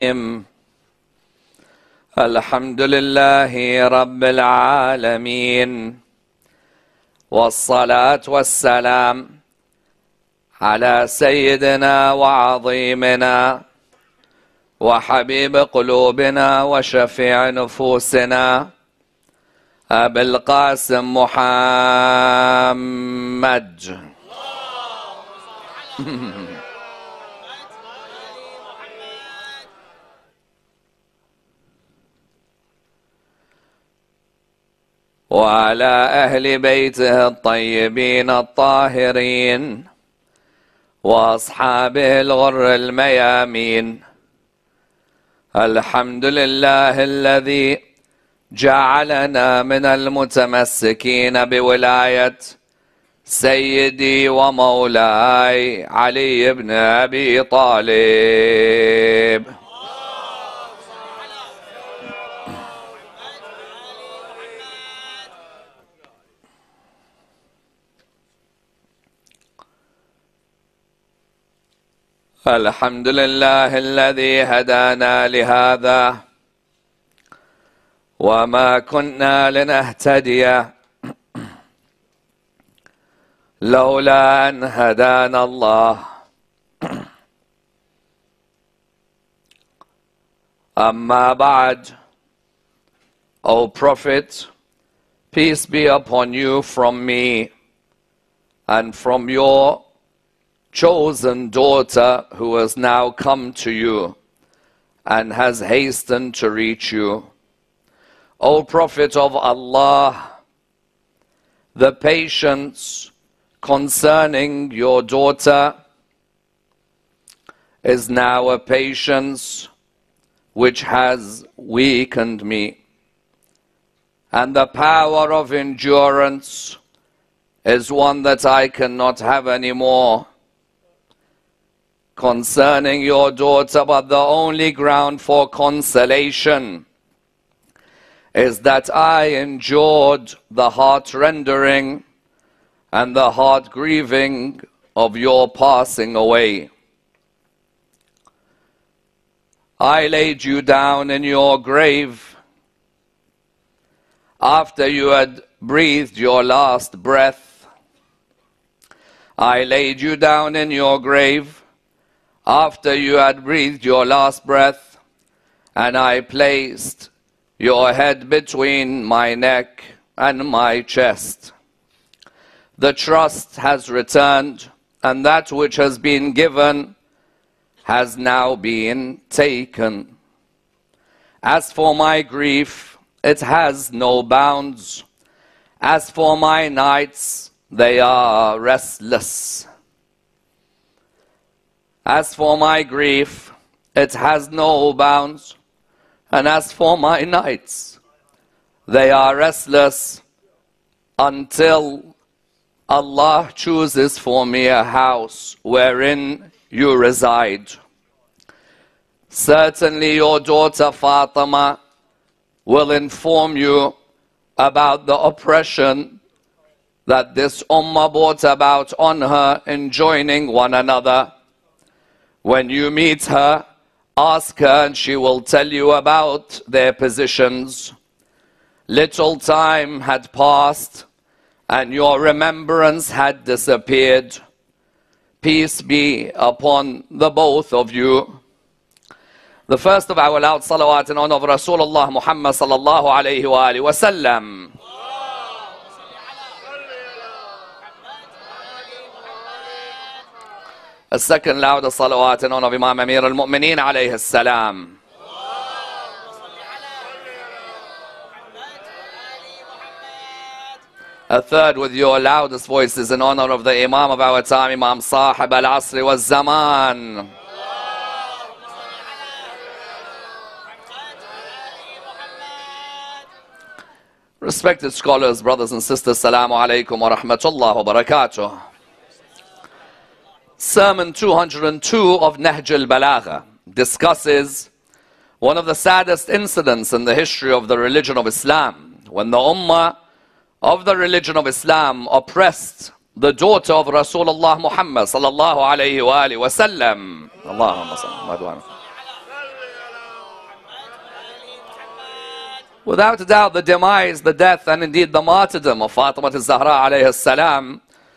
الحمد لله رب العالمين، والصلاة والسلام على سيدنا وعظيمنا وحبيب قلوبنا وشفيع نفوسنا أبي القاسم محمد. وعلى أهل بيته الطيبين الطاهرين وأصحابه الغر الميامين. الحمد لله الذي جعلنا من المتمسكين بولاية سيدي ومولاي علي بن أبي طالب. الحمد لله الذي هدانا لهذا وما كنا لنهتدي لولا أن هدانا الله. أما بعد, O Prophet, peace be upon you from me and from your chosen daughter who has now come to you and has hastened to reach you. O Prophet of Allah, the patience concerning your daughter is now a patience which has weakened me, and the power of endurance is one that I cannot have anymore concerning your daughter. But the only ground for consolation is that I endured the heart-rendering and the heart-grieving of your passing away. I laid you down in your grave after you had breathed your last breath. I laid you down in your grave after you had breathed your last breath, and I placed your head between my neck and my chest. The trust has returned, and that which has been given has now been taken. As for my grief, it has no bounds. As for my nights, they are restless. As for my grief, it has no bounds. And as for my nights, they are restless until Allah chooses for me a house wherein you reside. Certainly your daughter Fatima will inform you about the oppression that this ummah brought about on her in joining one another. When you meet her, ask her and she will tell you about their positions. Little time had passed and your remembrance had disappeared. Peace be upon the both of you. The first of our loud salawat in honor of Rasulullah Muhammad sallallahu alayhi wa alihi wa sallam. A second louder salawat in honor of Imam Amir al-Mu'mineen alayhi salam. A third with your loudest voices in honor of the Imam of our time, Imam Sahib al-Asri wal-Zaman. Respected scholars, brothers and sisters, Assalamu alaikum wa rahmatullah wa barakatuh. Sermon 202 of Nahj al-Balagha discusses one of the saddest incidents in the history of the religion of Islam, when the ummah of the religion of Islam oppressed the daughter of Rasulullah Muhammad sallallahu alayhi wa alihi wa sallam. Allahumma salli. Without a doubt, the demise, the death, and indeed the martyrdom of Fatima al-Zahra alayhi salam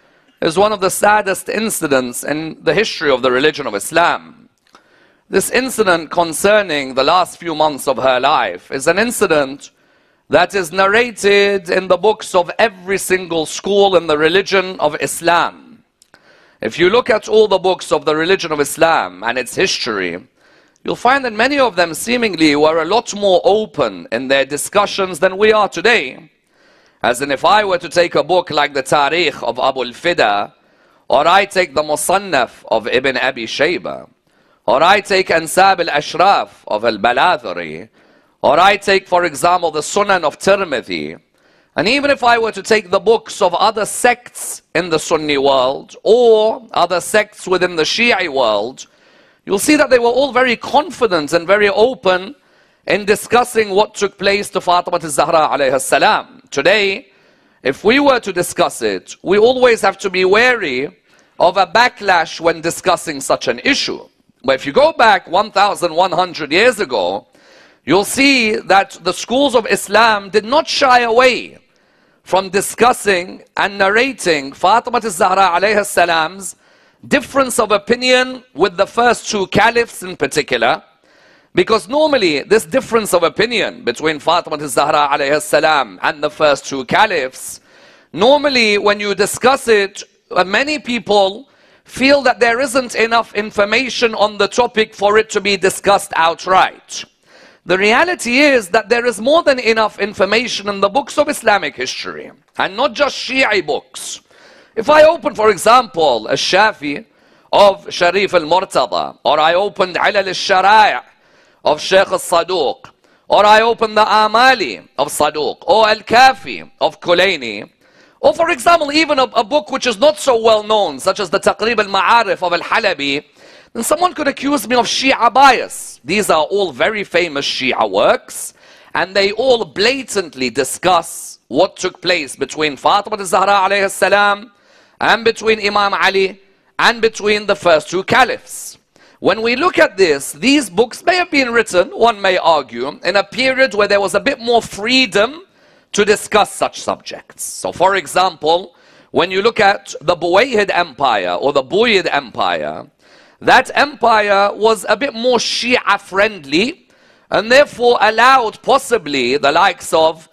is one of the saddest incidents in the history of the religion of Islam. This incident concerning the last few months of her life is an incident that is narrated in the books of every single school in the religion of Islam. If you look at all the books of the religion of Islam and its history, you'll find that many of them seemingly were a lot more open in their discussions than we are today. As in, if I were to take a book like the Tarikh of Abu al-Fida, or I take the Musannaf of Ibn Abi Shayba, or I take Ansab al-Ashraf of al-Balathari, or I take, for example, the Sunan of Tirmidhi, and even if I were to take the books of other sects in the Sunni world, or other sects within the Shi'i world, you'll see that they were all very confident and very open in discussing what took place to Fatima al-Zahra alayha salam. Today, if we were to discuss it, we always have to be wary of a backlash when discussing such an issue. But if you go back 1,100 years ago, you'll see that the schools of Islam did not shy away from discussing and narrating Fatima al-Zahra alayha salam's difference of opinion with the first two caliphs in particular, because normally this difference of opinion between Fatima al-Zahra alayha salam and the first two caliphs, normally when you discuss it, many people feel that there isn't enough information on the topic for it to be discussed outright. The reality is that there is more than enough information in the books of Islamic history, and not just Shi'i books. If I open, for example, Al-Shafi of Sharif al-Murtada, or I opened Ilal al-Shara'i of Sheikh al-Saduq, or I open the Amali of Saduq, or Al-Kafi of Kulayni, or for example, even a book which is not so well known, such as the Taqrib al-Ma'arif of Al-Halabi, then someone could accuse me of Shia bias. These are all very famous Shia works, and they all blatantly discuss what took place between Fatima al-Zahra alayhi salam and between Imam Ali and between the first two caliphs. When we look at this, these books may have been written, one may argue, in a period where there was a bit more freedom to discuss such subjects. So for example, when you look at the Buwayhid Empire or the Buyid Empire, that empire was a bit more Shia friendly, and therefore allowed possibly the likes of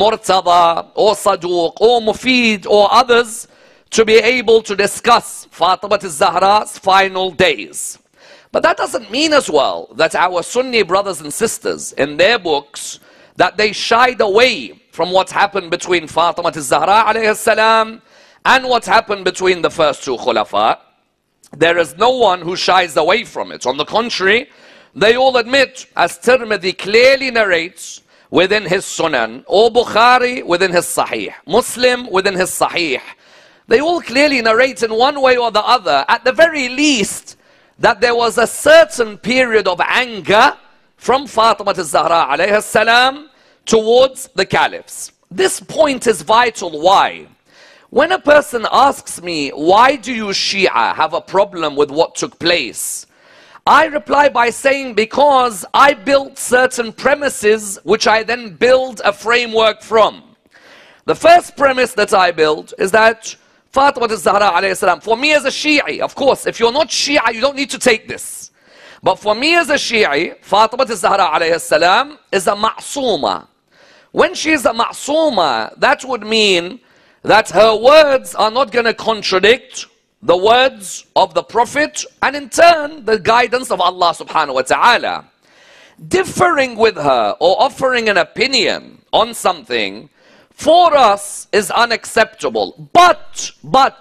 Murtada or Saduq or Mufid or others to be able to discuss Fatima al-Zahra's final days. But that doesn't mean as well that our Sunni brothers and sisters in their books, that they shied away from what happened between Fatima al-Zahra alayhi salam and what happened between the first two Khulafa. There is no one who shies away from it. On the contrary, they all admit, as Tirmidhi clearly narrates within his Sunan, or Bukhari within his Sahih, Muslim within his Sahih, they all clearly narrate in one way or the other, at the very least, that there was a certain period of anger from Fatima al-Zahra alayha salam towards the caliphs. This point is vital. Why? When a person asks me, why do you Shia have a problem with what took place? I reply by saying, because I built certain premises which I then build a framework from. The first premise that I build is that Fatima al-Zahra alayhi salam, for me as a Shi'i, of course, if you're not Shia, you don't need to take this. But for me as a Shi'i, Fatima al-Zahra alayhi salam is a ma'sooma. When she is a ma'sooma, that would mean that her words are not going to contradict the words of the Prophet, and in turn, the guidance of Allah subhanahu wa ta'ala. Differing with her or offering an opinion on something, for us is unacceptable. But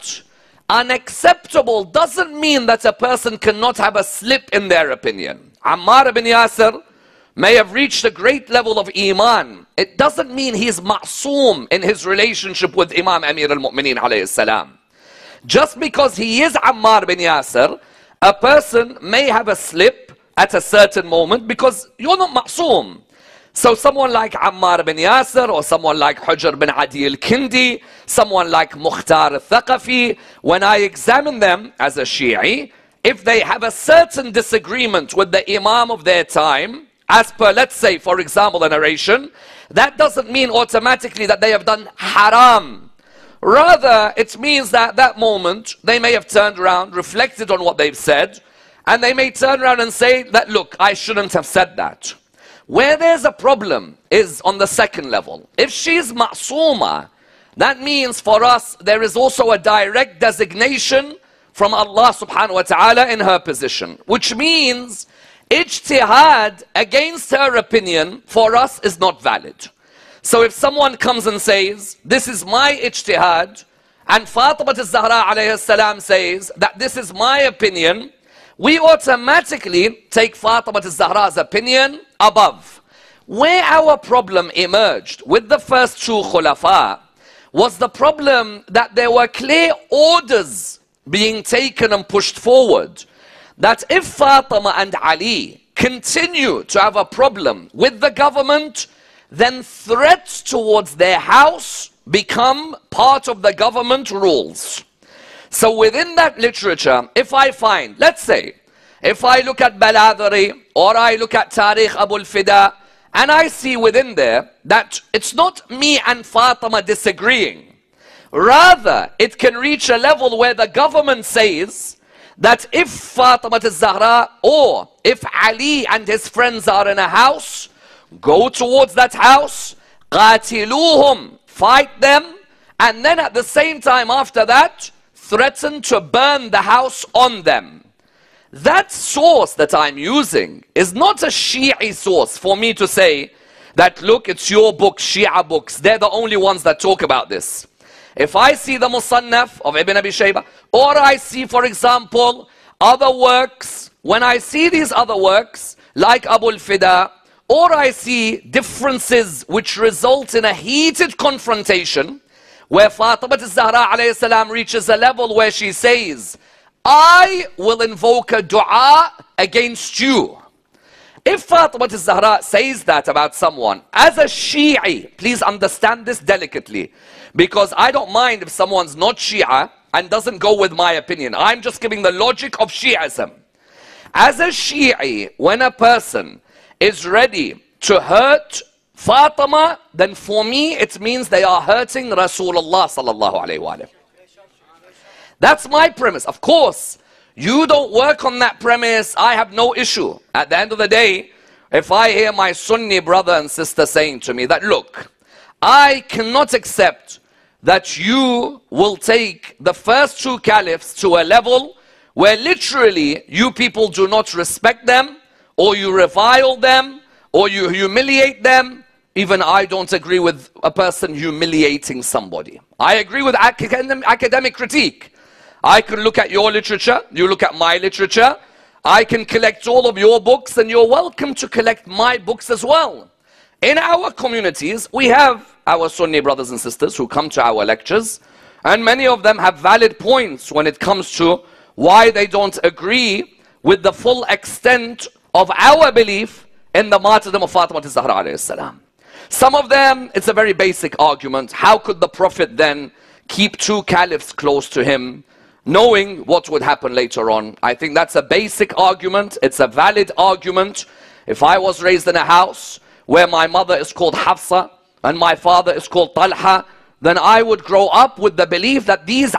unacceptable doesn't mean that a person cannot have a slip in their opinion. Ammar ibn Yasir may have reached a great level of Iman. It doesn't mean he's ma'soom in his relationship with Imam Amir al-Mu'mineen alayhi salam. Just because he is Ammar bin Yasir, a person may have a slip at a certain moment because you're not ma'soom. So someone like Ammar bin Yasir, or someone like Hujr bin Adi al-Kindi, someone like Mukhtar al-Thaqafi, when I examine them as a Shi'i, if they have a certain disagreement with the Imam of their time, as per, let's say, for example, a narration, that doesn't mean automatically that they have done haram. Rather, it means that at that moment, they may have turned around, reflected on what they've said, and they may turn around and say that, look, I shouldn't have said that. Where there's a problem is on the second level. If she's ma'sooma, that means for us, there is also a direct designation from Allah subhanahu wa ta'ala in her position. Which means, ijtihad against her opinion for us is not valid. So if someone comes and says, this is my ijtihad, and Fatima al-Zahra alayhi salam says that this is my opinion, we automatically take Fatima al-Zahra's opinion above. Where our problem emerged with the first two khulafa was the problem that there were clear orders being taken and pushed forward. That if Fatima and Ali continue to have a problem with the government, then threats towards their house become part of the government rules. So within that literature, if I find, let's say, if I look at Baladhari or I look at Tariq Abu al-Fida, and I see within there that it's not me and Fatima disagreeing. Rather, it can reach a level where the government says that if Fatima al-Zahra or if Ali and his friends are in a house, go towards that house, qatiluhum, fight them, and then at the same time after that, threaten to burn the house on them. That source that I'm using is not a Shi'i source for me to say that, look, it's your book, Shia books, they're the only ones that talk about this. If I see the Musannaf of Ibn Abi Shaybah, or I see, for example, other works, when I see these other works, like Abu al-Fida, or I see differences which result in a heated confrontation, where Fatima al-Zahra alayhi salam reaches a level where she says, I will invoke a dua against you. If Fatima al-Zahra says that about someone, as a Shi'i, please understand this delicately, because I don't mind if someone's not Shia and doesn't go with my opinion. I'm just giving the logic of Shi'ism. As a Shi'i, when a person is ready to hurt Fatima, then for me it means they are hurting Rasulullah sallallahu alayhi wa sallam. That's my premise. Of course, you don't work on that premise, I have no issue. At the end of the day, if I hear my Sunni brother and sister saying to me that, look, I cannot accept that you will take the first two caliphs to a level where literally you people do not respect them, or you revile them, or you humiliate them. Even I don't agree with a person humiliating somebody. I agree with academic critique. I can look at your literature, you look at my literature. I can collect all of your books, and you're welcome to collect my books as well. In our communities, we have our Sunni brothers and sisters who come to our lectures, and many of them have valid points when it comes to why they don't agree with the full extent of our belief in the martyrdom of Fatima al-Zahra alayhi salam. Some of them, it's a very basic argument. How could the Prophet then keep two caliphs close to him, knowing what would happen later on? I think that's a basic argument. It's a valid argument. If I was raised in a house where my mother is called Hafsa and my father is called Talha, then I would grow up with the belief that these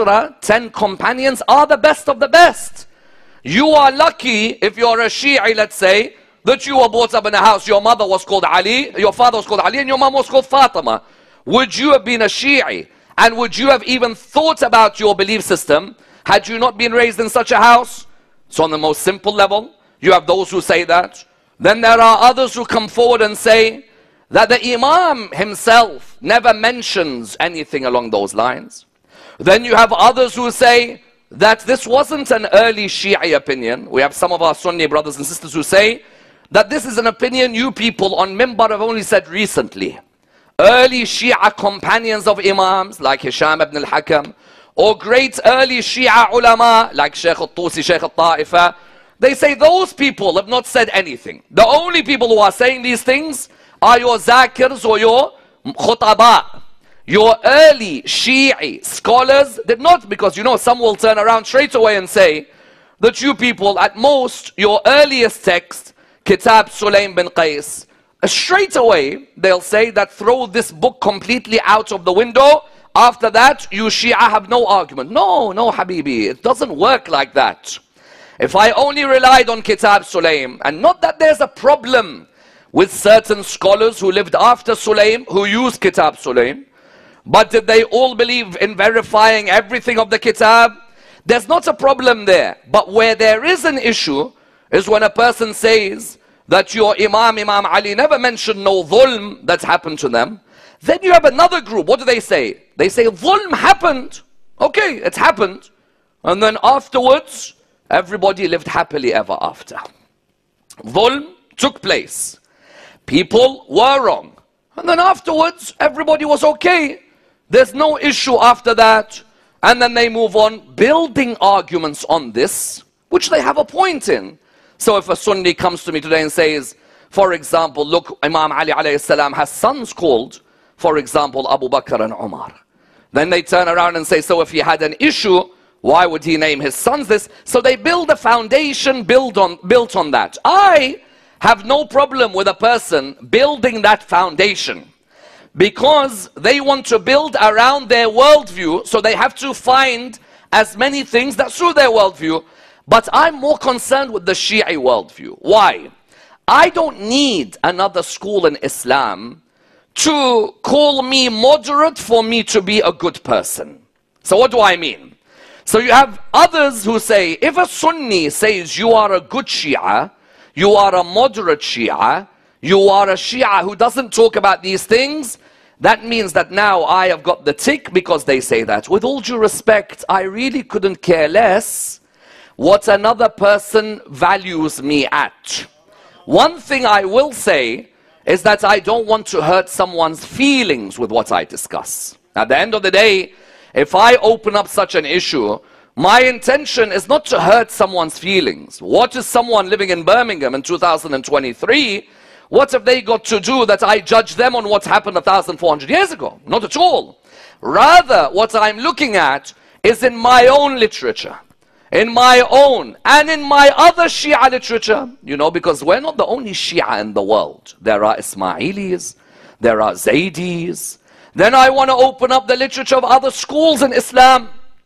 10 companions are the best of the best. You are lucky if you're a Shi'i, let's say, that you were brought up in a house, your mother was called Ali, your father was called Ali, and your mom was called Fatima. Would you have been a Shi'i? And would you have even thought about your belief system had you not been raised in such a house? So on the most simple level, you have those who say that. Then there are others who come forward and say that the Imam himself never mentions anything along those lines. Then you have others who say that this wasn't an early Shi'i opinion. We have some of our Sunni brothers and sisters who say that this is an opinion you people on Mimbar have only said recently. Early Shia companions of Imams like Hisham ibn al-Hakam, or great early Shia ulama like Shaykh al-Tusi, Shaykh al-Ta'ifa, they say those people have not said anything. The only people who are saying these things are your Zakirs or your Khutaba. Your early Shi'i scholars did not, because you know some will turn around straight away and say that you people, at most, your earliest text Kitab Sulaym bin Qais, straight away they'll say that throw this book completely out of the window. After that, you Shia have no argument. No, Habibi, it doesn't work like that. If I only relied on Kitab Sulaym, and not that there's a problem with certain scholars who lived after Sulaym who used Kitab Sulaym, but did they all believe in verifying everything of the Kitab? There's not a problem there. But where there is an issue is when a person says that your Imam Ali never mentioned no dhulm that's happened to them. Then you have another group. What do they say? They say dhulm happened. Okay, it happened. And then afterwards, everybody lived happily ever after. Dhulm took place. People were wrong. And then afterwards, everybody was okay. There's no issue after that. And then they move on, building arguments on this, which they have a point in. So if a Sunni comes to me today and says, for example, look, Imam Ali alayhi salam has sons called, for example, Abu Bakr and Umar. Then they turn around and say, so if he had an issue, why would he name his sons this? So they build a foundation built on that. I have no problem with a person building that foundation, because they want to build around their worldview, so they have to find as many things that suit their worldview. But I'm more concerned with the Shia worldview. Why? I don't need another school in Islam to call me moderate for me to be a good person. So what do I mean? So you have others who say, if a Sunni says you are a good Shia, you are a moderate Shia, you are a Shia who doesn't talk about these things, that means that now I have got the tick because they say that. With all due respect, I really couldn't care less what another person values me at. One thing I will say is that I don't want to hurt someone's feelings with what I discuss. At the end of the day, if I open up such an issue, my intention is not to hurt someone's feelings. What is someone living in Birmingham in 2023? What have they got to do that I judge them on what happened 1,400 years ago? Not at all. Rather, what I'm looking at is in my own literature, in my own and in my other Shia literature, you know, because we're not the only Shia in the world. There are Ismailis, there are Zaydis. Then I want to open up the literature of other schools in Islam,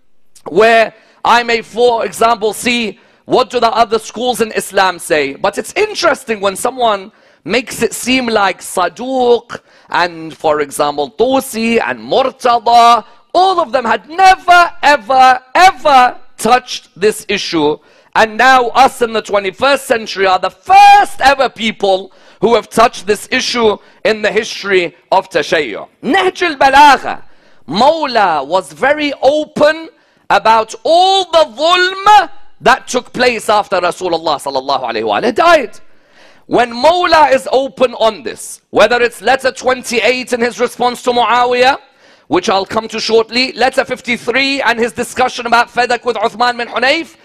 where I may, for example, see what do the other schools in Islam say. But it's interesting when someone makes it seem like Saduq and, for example, Tusi and Murtada, all of them had never, ever touched this issue. And now us in the 21st century are the first ever people who have touched this issue in the history of Tashayyu. Nahj al-Balagha, Mawla was very open about all the dhulm that took place after Rasulullah sallallahu alayhi wa died. When Mawla is open on this, whether it's letter 28 in his response to Muawiyah, which I'll come to shortly, letter 53 and his discussion about Fadak with Uthman bin Hunayf,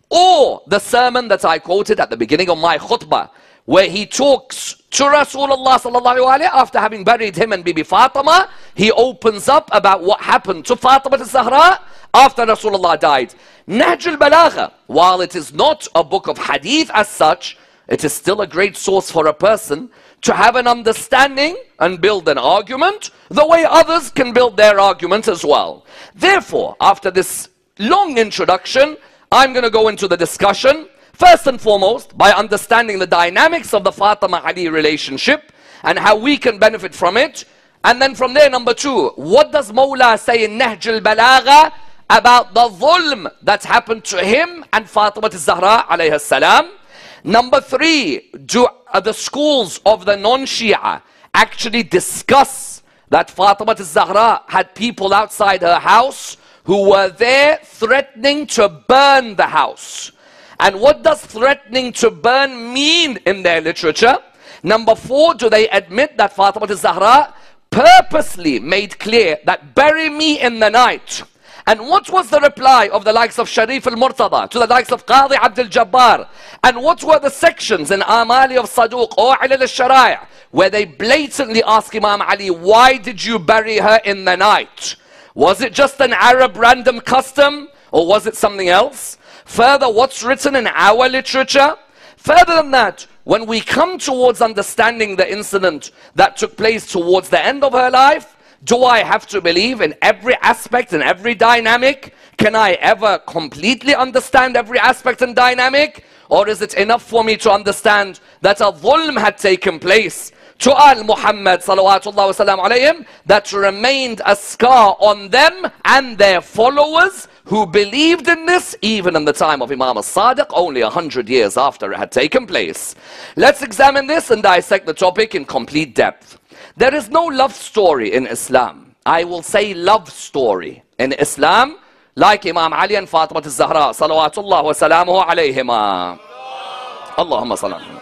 or the sermon that I quoted at the beginning of my khutbah, where he talks to Rasulullah sallallahu alayhi wa after having buried him and Bibi Fatima, he opens up about what happened to Fatima al-Zahra after Rasulullah died. Nahj al-Balagha, while it is not a book of hadith as such, it is still a great source for a person to have an understanding and build an argument the way others can build their argument as well. Therefore, after this long introduction, I'm going to go into the discussion, first and foremost, by understanding the dynamics of the Fatima-Ali relationship and how we can benefit from it. And then from there, number two, what does Mawla say in Nahj al-Balagha about the dhulm that happened to him and Fatima al-Zahra alayha salam? Number three, do the schools of the non-Shia actually discuss that Fatima al-Zahra had people outside her house who were there threatening to burn the house? And what does threatening to burn mean in their literature? Number four, do they admit that Fatima al-Zahra purposely made clear that bury me in the night? And what was the reply of the likes of Sharif al-Murtada to the likes of Qadi Abdul Jabbar? And what were the sections in Amali of Saduq or Ilal al-Shara'i where they blatantly ask Imam Ali, why did you bury her in the night? Was it just an Arab random custom, or was it something else? Further, what's written in our literature? Further than that, when we come towards understanding the incident that took place towards the end of her life, do I have to believe in every aspect and every dynamic? Can I ever completely understand every aspect and dynamic? Or is it enough for me to understand that a dhulm had taken place to Al Muhammad salawatullah wa salam alayhim, that remained a scar on them and their followers who believed in this even in the time of Imam al-Sadiq, only 100 years after it had taken place? Let's examine this and dissect the topic in complete depth. There is no love story in Islam. I will say love story in Islam like Imam Ali and Fatima al-Zahra salawatullah wa salamuhu alayhima. Allahumma salam.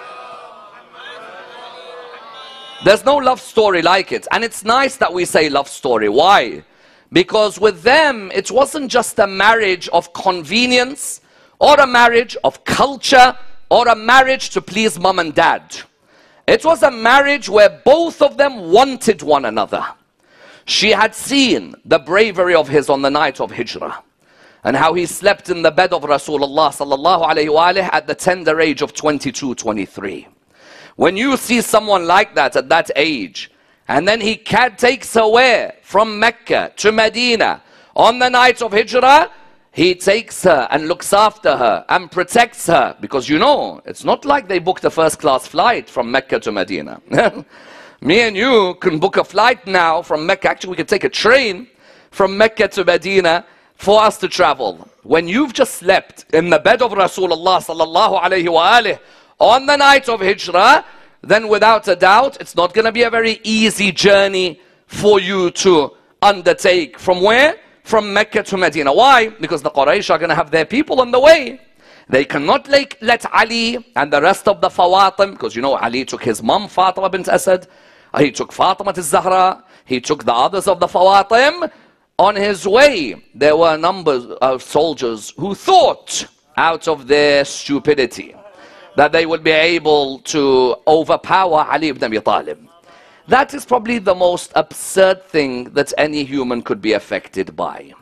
There's no love story like it. And it's nice that we say love story. Why? Because with them, it wasn't just a marriage of convenience or a marriage of culture or a marriage to please mom and dad. It was a marriage where both of them wanted one another. She had seen the bravery of his on the night of Hijrah and how he slept in the bed of Rasulullah sallallahu alayhi wa alihi at the tender age of 22, 23. When you see someone like that at that age, and then he takes her where? From Mecca to Medina. On the night of Hijrah, he takes her and looks after her and protects her. Because you know, it's not like they booked a first-class flight from Mecca to Medina. Me and you can book a flight now from Mecca. Actually, we can take a train from Mecca to Medina for us to travel. When you've just slept in the bed of Rasulullah sallallahu alayhi wa alihi on the night of Hijrah, then without a doubt, it's not going to be a very easy journey for you to undertake. From where? From Mecca to Medina. Why? Because the Quraysh are going to have their people on the way. They cannot let Ali and the rest of the Fawatim, because you know Ali took his mom Fatima bint Asad, he took Fatima al-Zahra, he took the others of the Fawatim. On his way, there were numbers of soldiers who thought out of their stupidity that they would be able to overpower Ali ibn Abi Talib. That is probably the most absurd thing that any human could be affected by.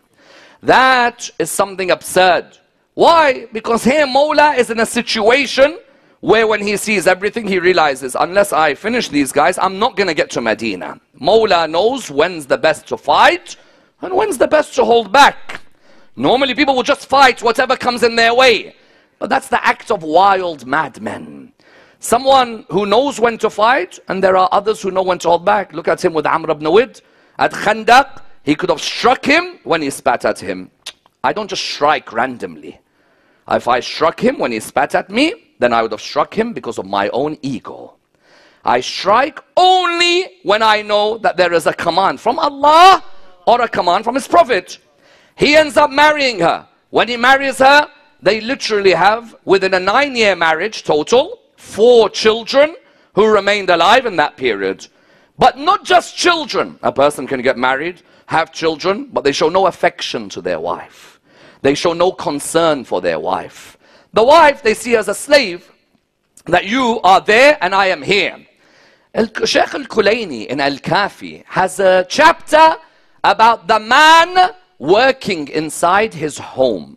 That is something absurd. Why? Because here Mawla is in a situation where when he sees everything, he realizes, unless I finish these guys, I'm not going to get to Medina. Mawla knows when's the best to fight and when's the best to hold back. Normally people will just fight whatever comes in their way. But that's the act of wild madmen. Someone who knows when to fight, and there are others who know when to hold back. Look at him with Amr ibn Wid at Khandaq. He could have struck him when he spat at him. I don't just strike randomly. If I struck him when he spat at me, then I would have struck him because of my own ego. I strike only when I know that there is a command from Allah or a command from His Prophet. He ends up marrying her. When he marries her, they literally have, within a 9-year marriage total, 4 children who remained alive in that period. But not just children. A person can get married, have children, but they show no affection to their wife. They show no concern for their wife. The wife they see as a slave, that you are there and I am here. Shaykh al-Kulayni in Al-Kafi has a chapter about the man working inside his home.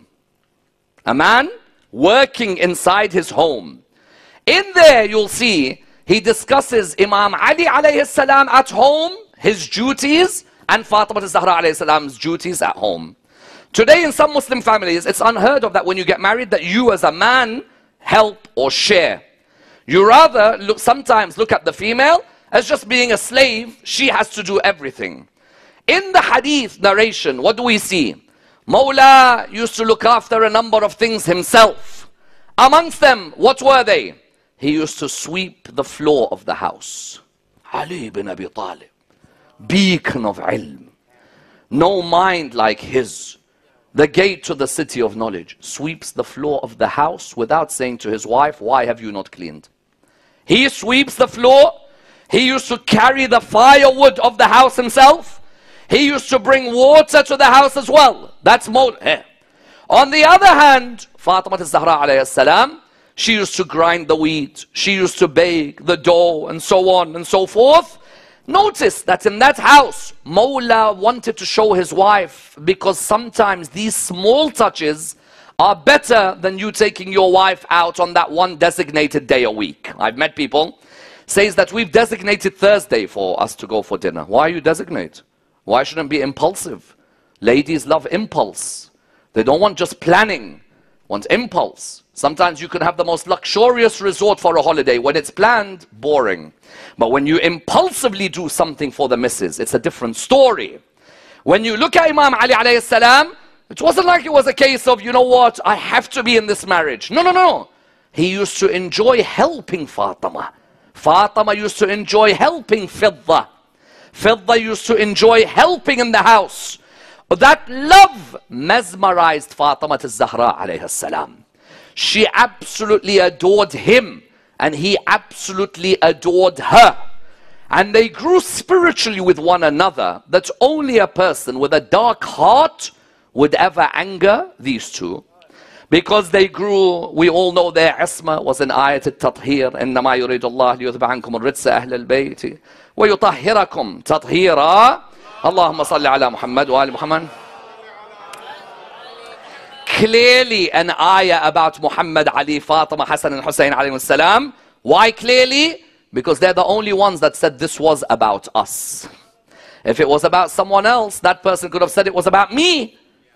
A man working inside his home. In there you'll see he discusses Imam Ali alayhi salam at home, his duties, and Fatima al-Zahra alayhi salam's duties at home. Today in some Muslim families, it's unheard of that when you get married that you as a man help or share. You rather sometimes look at the female as just being a slave. She has to do everything. In the hadith narration, what do we see? Mawla used to look after a number of things himself. Amongst them, what were they? He used to sweep the floor of the house. Ali ibn Abi Talib, beacon of ilm, no mind like his, the gate to the city of knowledge, sweeps the floor of the house without saying to his wife, why have you not cleaned? He sweeps the floor. He used to carry the firewood of the house himself. He used to bring water to the house as well. That's Mawla. On the other hand, Fatima al-Zahra alayhi salam, she used to grind the wheat. She used to bake the dough and so on and so forth. Notice that in that house, Mawla wanted to show his wife, because sometimes these small touches are better than you taking your wife out on that one designated day a week. I've met people says that we've designated Thursday for us to go for dinner. Why you designate? Why shouldn't it be impulsive? Ladies love impulse. They don't want just planning, want impulse. Sometimes you can have the most luxurious resort for a holiday. When it's planned, boring. But when you impulsively do something for the missus, it's a different story. When you look at Imam Ali alayhi salam, it wasn't like it was a case of, you know what, I have to be in this marriage. No, no, no. He used to enjoy helping Fatima. Fatima used to enjoy helping Fidda. Fidda used to enjoy helping in the house. That love mesmerized Fatima al-Zahra alayhi salam. She absolutely adored him, and he absolutely adored her. And they grew spiritually with one another, that only a person with a dark heart would ever anger these two. Because they grew, we all know their isma was in ayat al-tathir. إِنَّمَا يُرِيدُ اللَّهُ لِيُذْهِبَ عَنْكُمُ الرِّجْسَ أَهْلَ الْبَيْتِ وَيُطَهِّرَكُمْ تَطْهِيرًا. اللهم صل على محمد وآل محمد. Clearly an ayah about Muhammad, Ali, Fatima, Hassan and Hussein alayhi salam. Why clearly? Because they're the only ones that said this was about us. If it was about someone else, that person could have said it was about me.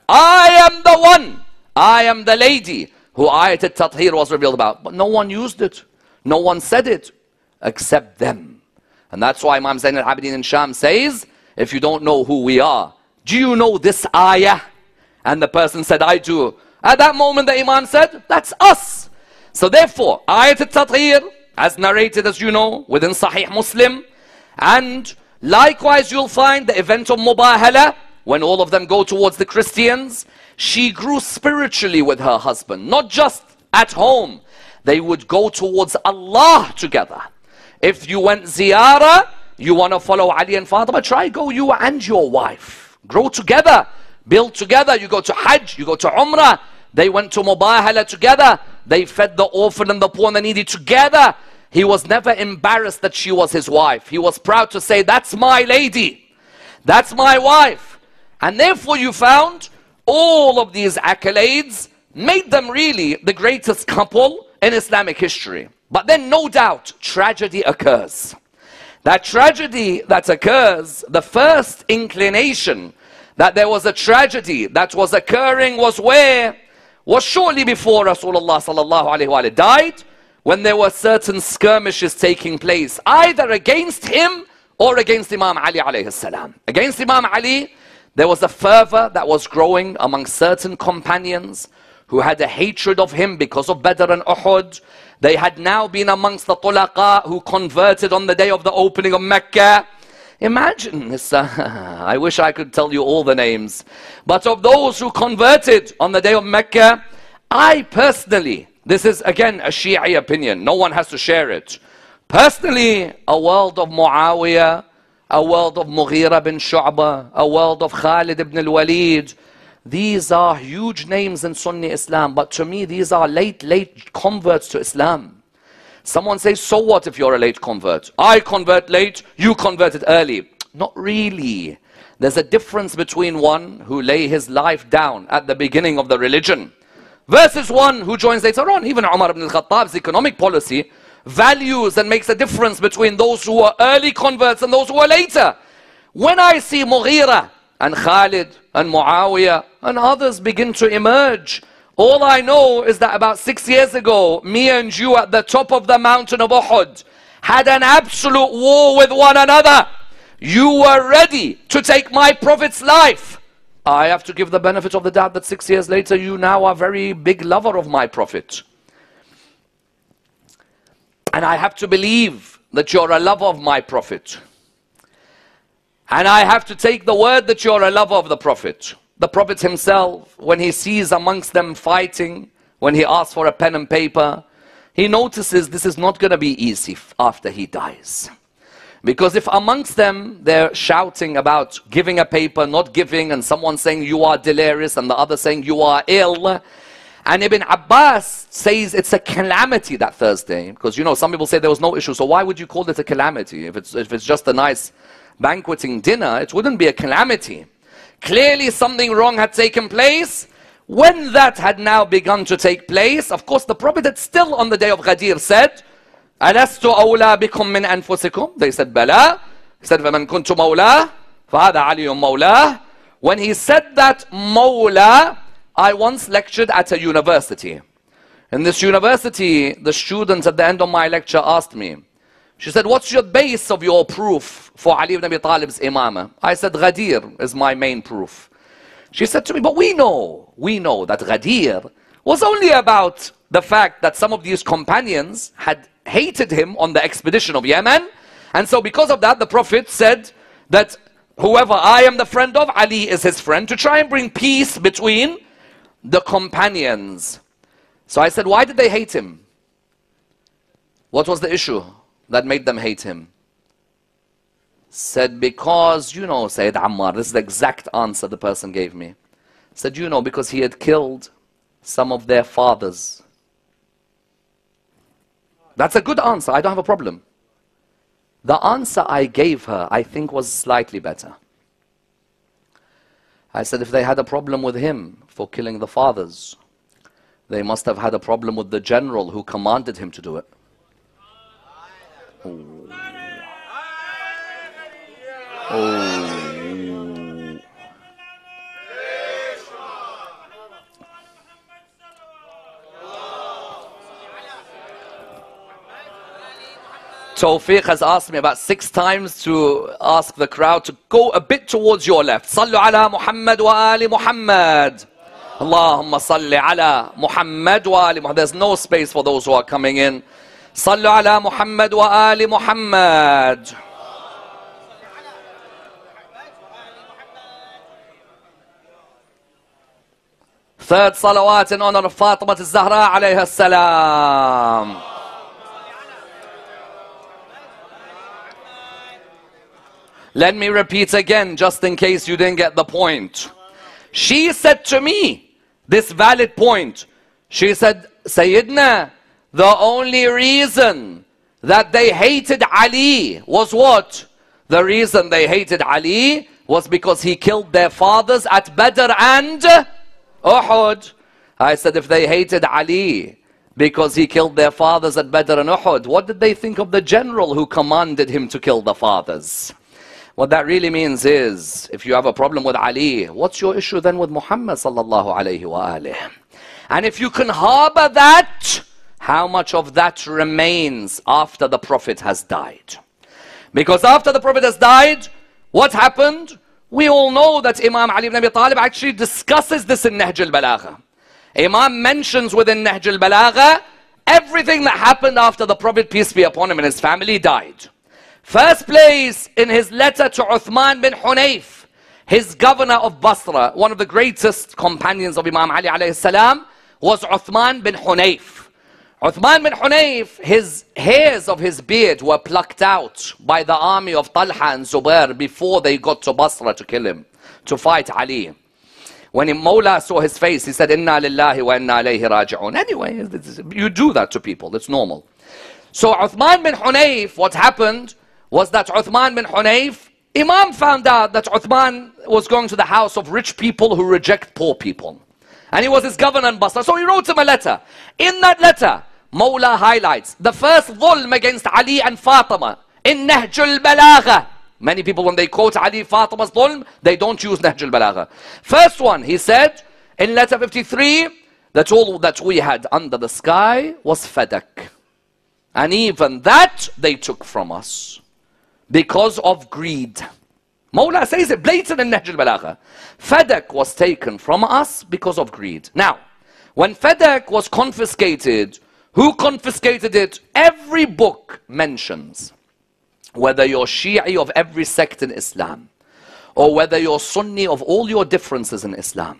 I am the one. I am the lady who ayat al-tathir was revealed about. But no one used it. No one said it except them. And that's why Imam Zain al-Abidin in Sham says, if you don't know who we are, do you know this ayah? And the person said, I do. At that moment the Imam said, that's us. So therefore, ayat al-tathir, as narrated as you know, within Sahih Muslim. And likewise you'll find the event of Mubahala, when all of them go towards the Christians. She grew spiritually with her husband, not just at home. They would go towards Allah together. If you went ziyarah, you want to follow Ali and Fatima, try go you and your wife. Grow together, build together. You go to Hajj, you go to Umrah. They went to Mubahala together. They fed the orphan and the poor and the needy together. He was never embarrassed that she was his wife. He was proud to say, that's my lady. That's my wife. And therefore you found all of these accolades made them really the greatest couple in Islamic history. But then no doubt tragedy occurs. That tragedy that occurs, the first inclination that there was a tragedy that was occurring was shortly before Rasulullah sallallahu alaihi wasallam died, when there were certain skirmishes taking place, either against him or against Imam Ali alayhi salam. Against Imam Ali, there was a fervor that was growing among certain companions who had a hatred of him because of Badr and Uhud. They had now been amongst the Tulaqa who converted on the day of the opening of Mecca. Imagine this, I wish I could tell you all the names. But of those who converted on the day of Mecca, I personally, this is again a Shi'i opinion, no one has to share it. Personally, a world of Muawiyah, a world of Mughira bin Shu'bah, a world of Khalid ibn al-Walid. These are huge names in Sunni Islam, but to me these are late converts to Islam. Someone says, so what if you're a late convert? I convert late, you converted early. Not really. There's a difference between one who lay his life down at the beginning of the religion versus one who joins later on. Even Umar ibn al-Khattab's economic policy values and makes a difference between those who are early converts and those who are later. When I see Mughira and Khalid and Muawiyah and others begin to emerge, all I know is that about 6 years ago, me and you at the top of the mountain of Uhud had an absolute war with one another. You were ready to take my Prophet's life. I have to give the benefit of the doubt that 6 years later, you now are a very big lover of my Prophet. And I have to believe that you're a lover of my Prophet. And I have to take the word that you're a lover of the Prophet. The Prophet himself, when he sees amongst them fighting, when he asks for a pen and paper, he notices this is not going to be easy after he dies. Because if amongst them they're shouting about giving a paper, not giving, and someone saying you are delirious and the other saying you are ill, and Ibn Abbas says it's a calamity that Thursday, because you know some people say there was no issue, so why would you call it a calamity? If it's just a nice banqueting dinner, it wouldn't be a calamity. Clearly something wrong had taken place. When that had now begun to take place, of course the Prophet had still on the day of Ghadir said, أَلَسْتُ أَوْلَى بِكُم مِّنْ أَنفُسِكُم? They said, بَلَى. He said, فَمَنْ كُنْتُ مَوْلَى فَهَذَا عَلِيٌّ مَوْلَى. When he said that Mawla, I once lectured at a university. In this university, the students at the end of my lecture asked me, she said, what's your base of your proof for Ali ibn Abi Talib's imamah? I said, Ghadir is my main proof. She said to me, but we know that Ghadir was only about the fact that some of these companions had hated him on the expedition of Yemen. And so because of that, the Prophet said that whoever I am the friend of, Ali is his friend, to try and bring peace between the companions. So I said, why did they hate him? What was the issue that made them hate him? Said, because, you know, Sayyid Ammar, this is the exact answer the person gave me. Said, you know, because he had killed some of their fathers. That's a good answer, I don't have a problem. The answer I gave her, I think, was slightly better. I said, if they had a problem with him for killing the fathers, they must have had a problem with the general who commanded him to do it. Oh. Oh. Tawfiq has asked me about 6 times to ask the crowd to go a bit towards your left. Sallu ala Muhammad wa ali Muhammad. Allahumma salli ala Muhammad wa ali Muhammad. There's no space for those who are coming in. Sallu ala Muhammad wa ali Muhammad. Third salawat in honor of Fatima al-Zahra alayha salam. Let me repeat again, just in case you didn't get the point. She said to me, this valid point. She said, Sayyidina, the only reason that they hated Ali was what? The reason they hated Ali was because he killed their fathers at Badr and Uhud. I said, if they hated Ali because he killed their fathers at Badr and Uhud, what did they think of the general who commanded him to kill the fathers? What that really means is, if you have a problem with Ali, what's your issue then with Muhammad sallallahu alayhi wa alihi? And if you can harbor that, how much of that remains after the Prophet has died? Because after the Prophet has died, what happened? We all know that Imam Ali ibn Abi Talib actually discusses this in Nahj al-Balagha. Imam mentions within Nahj al-Balagha everything that happened after the Prophet, peace be upon him, and his family died. First place in his letter to Uthman bin Hunayf, his governor of Basra, one of the greatest companions of Imam Ali alayhi salam, was Uthman bin Hunayf. Uthman bin Hunayf, his hairs of his beard were plucked out by the army of Talha and Zubair before they got to Basra to kill him, to fight Ali. When Mawla saw his face, he said, Inna lillahi wa inna ilayhi raji'un. Anyway, you do that to people, it's normal. So Uthman bin Hunayf, what happened was that Uthman bin Hunayf, Imam found out that Uthman was going to the house of rich people who reject poor people. And he was his governor in Basra. So he wrote him a letter. In that letter, Mawla highlights the first dhulm against Ali and Fatima in Nahj al-Balagha. Many people, when they quote Ali Fatima's dhulm, they don't use Nahj al-Balagha. First one, he said in letter 53, that all that we had under the sky was Fadak. And even that they took from us because of greed. Mawla says it blatant in Nahj al-Balagha. Fadak was taken from us because of greed. Now, when Fadak was confiscated, who confiscated it? Every book mentions, whether you're Shi'i of every sect in Islam, or whether you're Sunni of all your differences in Islam,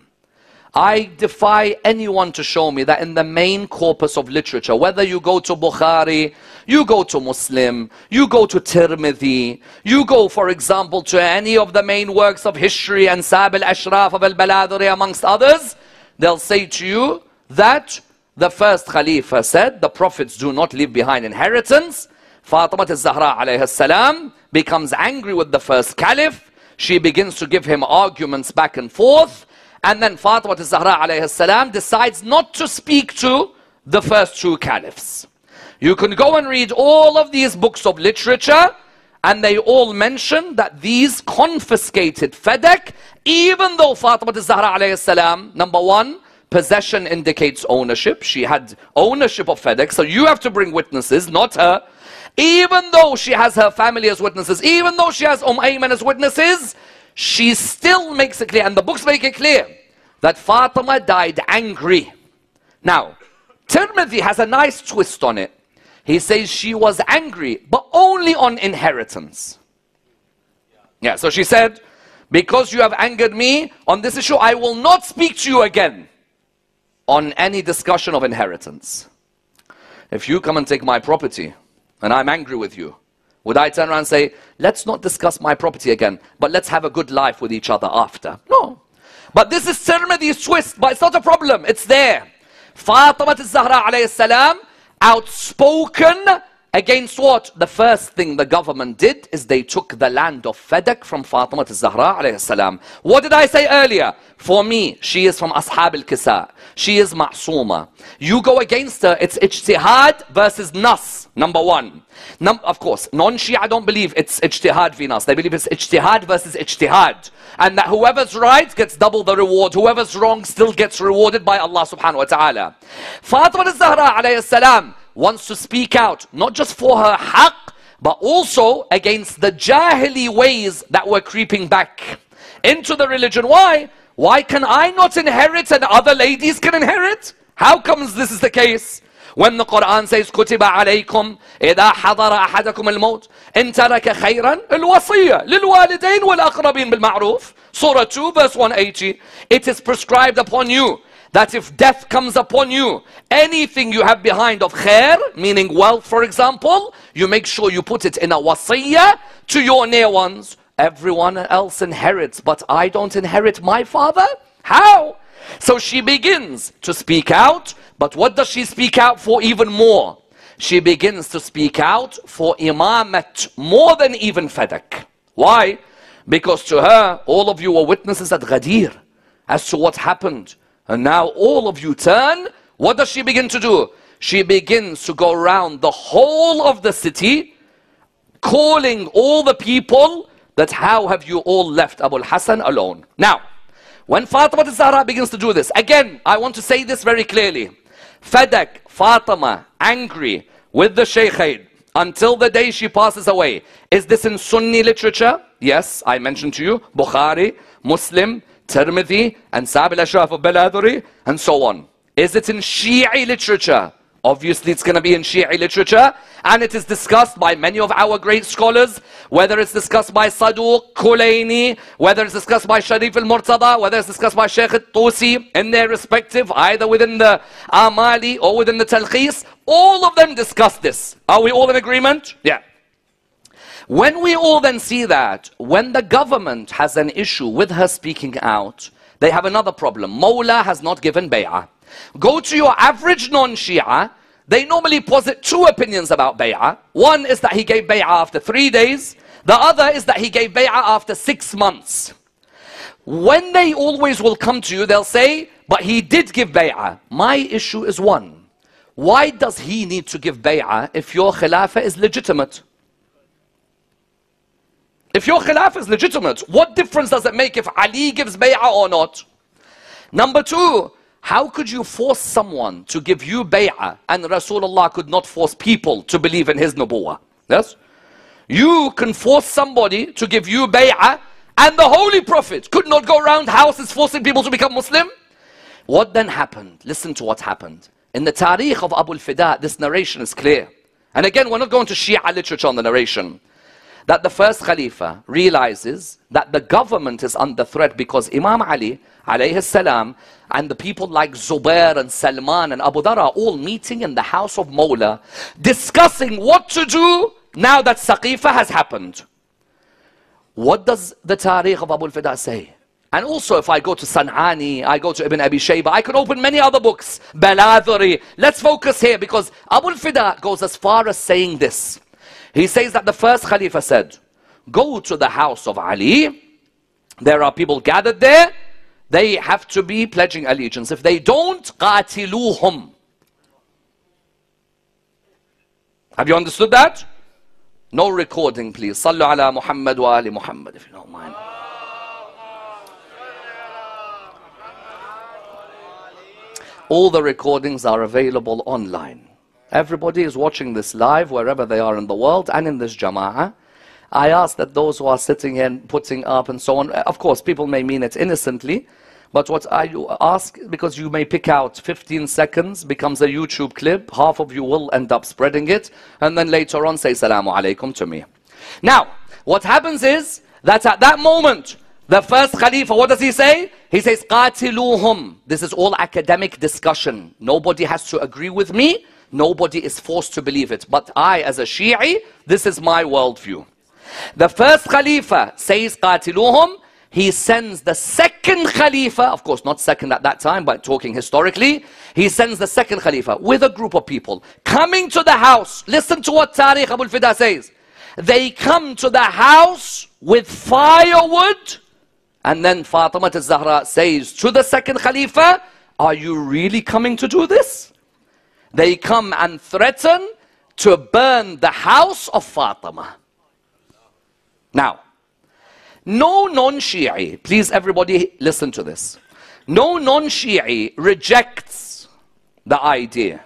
I defy anyone to show me that in the main corpus of literature, whether you go to Bukhari, you go to Muslim, you go to Tirmidhi, you go, for example, to any of the main works of history and Sab al-Ashraf of al-Baladhuri amongst others, they'll say to you that the first Khalifa said the prophets do not leave behind inheritance. Fatima al-Zahra alayha salam becomes angry with the first Caliph. She begins to give him arguments back and forth. And then Fatima al-Zahra alayhi salam decides not to speak to the first two caliphs. You can go and read all of these books of literature, and they all mention that these confiscated Fadak, even though Fatima al-Zahra alayhi salam, number one, possession indicates ownership. She had ownership of Fadak, so you have to bring witnesses, not her. Even though she has her family as witnesses, even though she has Ayman as witnesses, she still makes it clear, and the books make it clear, that Fatima died angry. Now, Tirmidhi has a nice twist on it. He says she was angry, but only on inheritance. Yeah, so she said, because you have angered me on this issue, I will not speak to you again on any discussion of inheritance. If you come and take my property, and I'm angry with you, would I turn around and say, let's not discuss my property again, but let's have a good life with each other after? No. But this is Tirmidhi's twist, but it's not a problem, it's there. Fatima al-Zahra alayhi salam, outspoken against what? The first thing the government did is they took the land of Fadak from Fatima al-Zahra alayhi salam. What did I say earlier? For me, she is from Ashab al-Kisa. She is ma'sooma. You go against her, it's ijtihad versus nas, number one. Of course, non-Shia don't believe it's ijtihad v nas. They believe it's ijtihad versus ijtihad. And that whoever's right gets double the reward. Whoever's wrong still gets rewarded by Allah subhanahu wa ta'ala. Fatima al-Zahra alayhi salam wants to speak out, not just for her haqq, but also against the jahili ways that were creeping back into the religion. Why? Why can I not inherit and other ladies can inherit? How comes this is the case? When the Quran says, كُتِبَ عَلَيْكُمْ إِذَا حَضَرَ أَحَدَكُمُ الْمَوْتِ إِن تَرَكَ خَيْرًا الْوَصِيَّةُ لِلْوَالِدَيْنِ وَالْأَقْرَبِينَ بِالْمَعْرُوفِ Surah 2 verse 180. It is prescribed upon you that if death comes upon you, anything you have behind of khair, meaning wealth for example, you make sure you put it in a wasiyah to your near ones. Everyone else inherits, but I don't inherit my father? How? So she begins to speak out, but what does she speak out for even more? She begins to speak out for imamat, more than even Fadak. Why? Because to her, all of you were witnesses at Ghadir as to what happened. And now all of you turn. What does she begin to do? She begins to go around the whole of the city, calling all the people that how have you all left Abu al-Hasan alone? Now, when Fatima al-Zahra begins to do this, again, I want to say this very clearly. Fadak, Fatima, angry with the Shaykhain until the day she passes away. Is this in Sunni literature? Yes, I mentioned to you, Bukhari, Muslim, Tirmidhi, and Sa'ib al-Ashraf al-Baladhuri, and so on. Is it in Shi'i literature? Obviously it's going to be in Shi'i literature, and it is discussed by many of our great scholars, whether it's discussed by Saduq, Kulaini, whether it's discussed by Sharif al-Murtada, whether it's discussed by Shaykh al-Tusi, in their respective, either within the Amali or within the Talkhis, all of them discuss this. Are we all in agreement? Yeah. When we all then see that, when the government has an issue with her speaking out, they have another problem. Mawla has not given bay'ah. Go to your average non-Shia, they normally posit two opinions about bay'ah. One is that he gave bay'ah after 3 days. The other is that he gave bay'ah after 6 months. When they always will come to you, they'll say, but he did give bay'ah. My issue is one. Why does he need to give bay'ah if your khilafah is legitimate? If your khilafah is legitimate, what difference does it make if Ali gives bay'ah or not? Number two, how could you force someone to give you bay'ah and Rasulullah could not force people to believe in his nubuwah? Yes? You can force somebody to give you bay'ah and the Holy Prophet could not go around houses forcing people to become Muslim? What then happened? Listen to what happened. In the Tariq of Abu al-Fida, this narration is clear. And again, we're not going to Shia literature on the narration. That the first Khalifa realizes that the government is under threat because Imam Ali alayhi salam and the people like Zubair and Salman and Abu Dhar are all meeting in the house of Mawla, discussing what to do now that Saqifa has happened. What does the Tariq of Abu al-Fida say? And also if I go to San'ani, I go to Ibn Abi Shayba, I can open many other books, Baladhuri. Let's focus here because Abu al-Fida goes as far as saying this. He says that the first Khalifa said, go to the house of Ali. There are people gathered there. They have to be pledging allegiance. If they don't, قَاتِلُوهُمْ. Have you understood that? No recording, please. Sallu ala Muhammad wa ali Muhammad, if you don't mind. All the recordings are available online. Everybody is watching this live wherever they are in the world and in this jama'ah. I ask that those who are sitting here and putting up and so on, of course people may mean it innocently, but what I ask, because you may pick out 15 seconds, becomes a YouTube clip, half of you will end up spreading it, and then later on say Salamu Alaikum to me. Now, what happens is that at that moment, the first Khalifa, what does he say? He says, قَاتِلُوهُمْ. This is all academic discussion. Nobody has to agree with me. Nobody is forced to believe it. But I, as a Shi'i, this is my worldview. The first Khalifa says, قَاتِلُوهُمْ. He sends the second Khalifa, of course not second at that time, but talking historically. He sends the second Khalifa with a group of people coming to the house. Listen to what Tariq Abu al-Fida says. They come to the house with firewood. And then Fatima al-Zahra says to the second Khalifa, are you really coming to do this? They come and threaten to burn the house of Fatima. Now, no non-Shi'i, please everybody listen to this. No non-Shi'i rejects the idea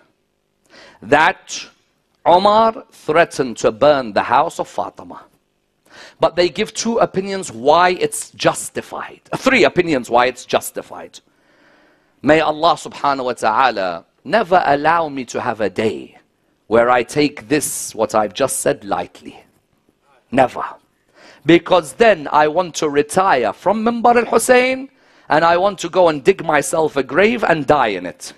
that Umar threatened to burn the house of Fatima. But they give two opinions why it's justified. Three opinions why it's justified. May Allah subhanahu wa ta'ala never allow me to have a day where I take this, what I've just said, lightly. Never. Because then I want to retire from Mimbar al-Hussein and I want to go and dig myself a grave and die in it.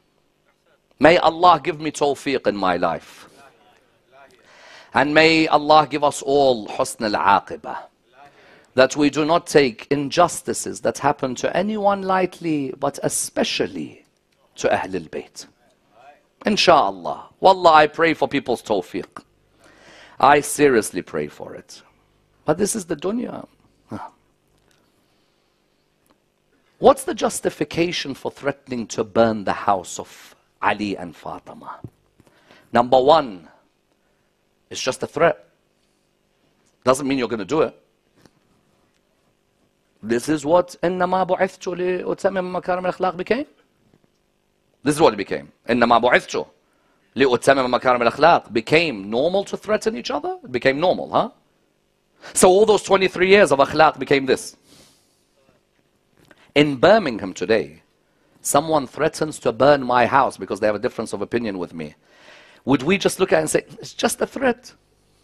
May Allah give me tawfiq in my life. And may Allah give us all husn al-aqibah. That we do not take injustices that happen to anyone lightly, but especially to Ahlul Bayt. Insha'Allah. Wallah, I pray for people's tawfiq. I seriously pray for it. But this is the dunya. What's the justification for threatening to burn the house of Ali and Fatima? Number one, it's just a threat. Doesn't mean you're going to do it. This is what إِنَّمَا بُعِثْتُ لِأُتَمِّمَ مَكَارِمَ الْأَخْلَاقِ became. This is what it became. إِنَّمَا بُعِثْتُ لِأُتَمِّمَ مَكَارِمَ الْأَخْلَاقِ became normal to threaten each other. It became normal, huh? So all those 23 years of akhlaq became this. In Birmingham today, someone threatens to burn my house because they have a difference of opinion with me. Would we just look at it and say, it's just a threat?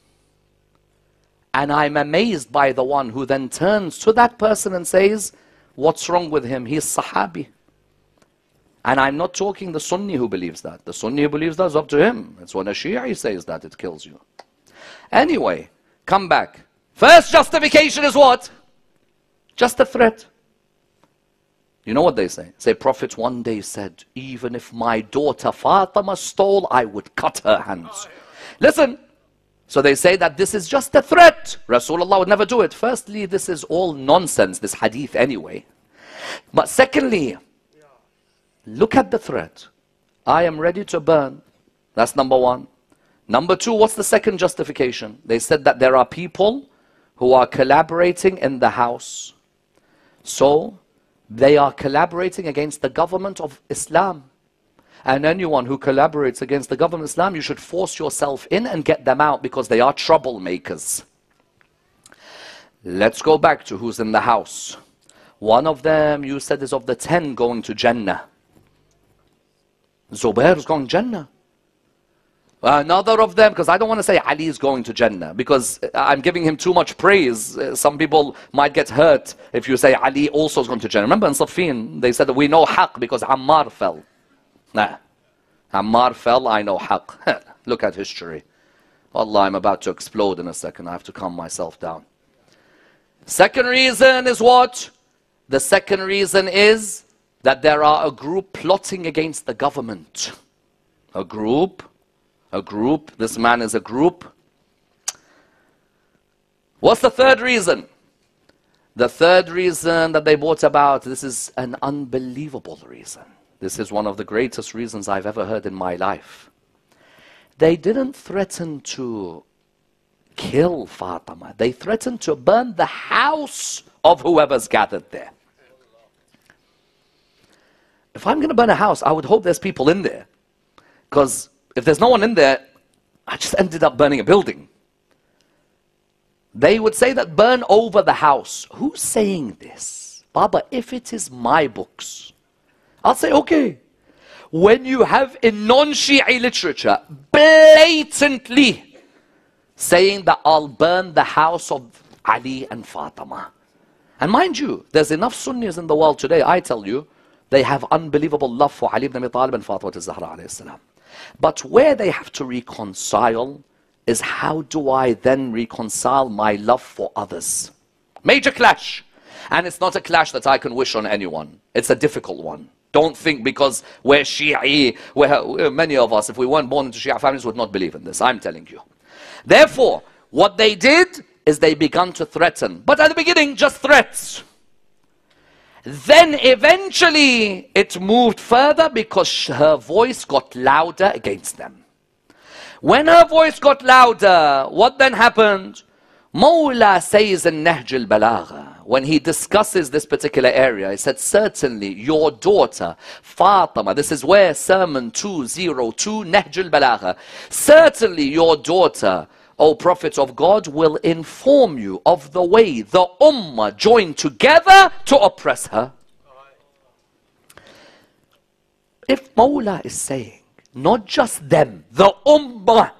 And I'm amazed by the one who then turns to that person and says, what's wrong with him? He's Sahabi. And I'm not talking the Sunni who believes that. The Sunni who believes that is up to him. It's when a Shi'i says that, it kills you. Anyway, come back. First justification is what? Just a threat. You know what they say? Say, Prophet one day said, even if my daughter Fatima stole, I would cut her hands. Listen. So they say that this is just a threat. Rasulullah would never do it. Firstly, this is all nonsense, this hadith anyway. But secondly, look at the threat. I am ready to burn. That's number one. Number two, what's the second justification? They said that there are people who are collaborating in the house. So they are collaborating against the government of Islam. And anyone who collaborates against the government of Islam, you should force yourself in and get them out because they are troublemakers. Let's go back to who's in the house. One of them, you said, is of the 10 going to Jannah. Zubair is going to Jannah. Another of them, because I don't want to say Ali is going to Jannah, because I'm giving him too much praise. Some people might get hurt if you say Ali also is going to Jannah. Remember in Saffin, they said that we know Haqq because Ammar fell. Nah. Ammar fell, I know Haqq. Look at history. Allah, I'm about to explode in a second. I have to calm myself down. Second reason is what? The second reason is that there are a group plotting against the government. A group. This man is a group. What's the third reason? The third reason that they brought about, this is an unbelievable reason. This is one of the greatest reasons I've ever heard in my life. They didn't threaten to kill Fatima. They threatened to burn the house of whoever's gathered there. If I'm going to burn a house, I would hope there's people in there. Because if there's no one in there, I just ended up burning a building. They would say that burn over the house. Who's saying this? Baba, if it is my books, I'll say, okay. When you have in non-Shi'i literature blatantly saying that I'll burn the house of Ali and Fatima. And mind you, there's enough Sunnis in the world today, I tell you, they have unbelievable love for Ali ibn Abi Talib and Fatima al-Zahra alayhi salam. But where they have to reconcile is how do I then reconcile my love for others? Major clash. And it's not a clash that I can wish on anyone. It's a difficult one. Don't think because we're Shi'i, many of us, if we weren't born into Shia families, would not believe in this. I'm telling you. Therefore, what they did is they began to threaten. But at the beginning, just threats. Then eventually it moved further because her voice got louder against them. When her voice got louder, what then happened? Mawla says in Nahj al-Balagha, when he discusses this particular area, he said, certainly your daughter, Fatima, this is where Sermon 202, Nahj al-Balagha, certainly your daughter, O Prophet of God, will inform you of the way the Ummah joined together to oppress her. If Mawla is saying, not just them, the Ummah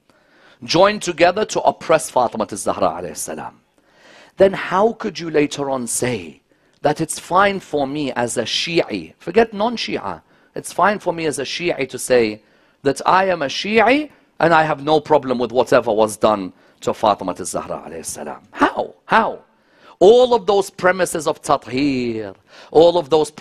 joined together to oppress Fatima al-Zahra alayhi salam, then how could you later on say that it's fine for me as a Shi'i, forget non-Shi'a, it's fine for me as a Shi'i to say that I am a Shi'i and I have no problem with whatever was done to Fatima al-Zahra alayhi salam. How? How? All of those premises of tathir, all of those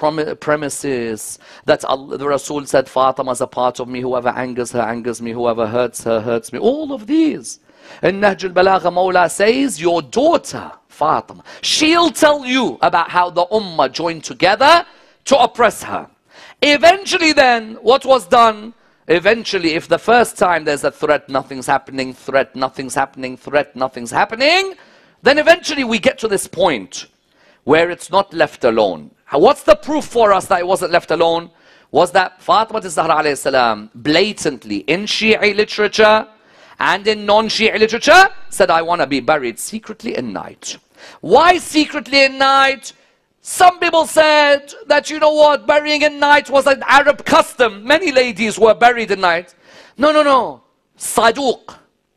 premises that the Rasul said, Fatima is a part of me, whoever angers her, angers me, whoever hurts her, hurts me. All of these. In Nahj al-Balagha, Mawla says, your daughter, Fatima, she'll tell you about how the Ummah joined together to oppress her. Eventually then, what was done? Eventually, if the first time there's a threat, nothing's happening, threat, nothing's happening, threat, nothing's happening, then eventually we get to this point where it's not left alone. What's the proof for us that it wasn't left alone? Was that Fatima al-Zahra alayhi salam blatantly in Shi'i literature and in non-Shi'i literature said, I want to be buried secretly in night. Why secretly in night? Some people said that, you know what, burying in night was an Arab custom. Many ladies were buried at night. No, no, no. Saduq,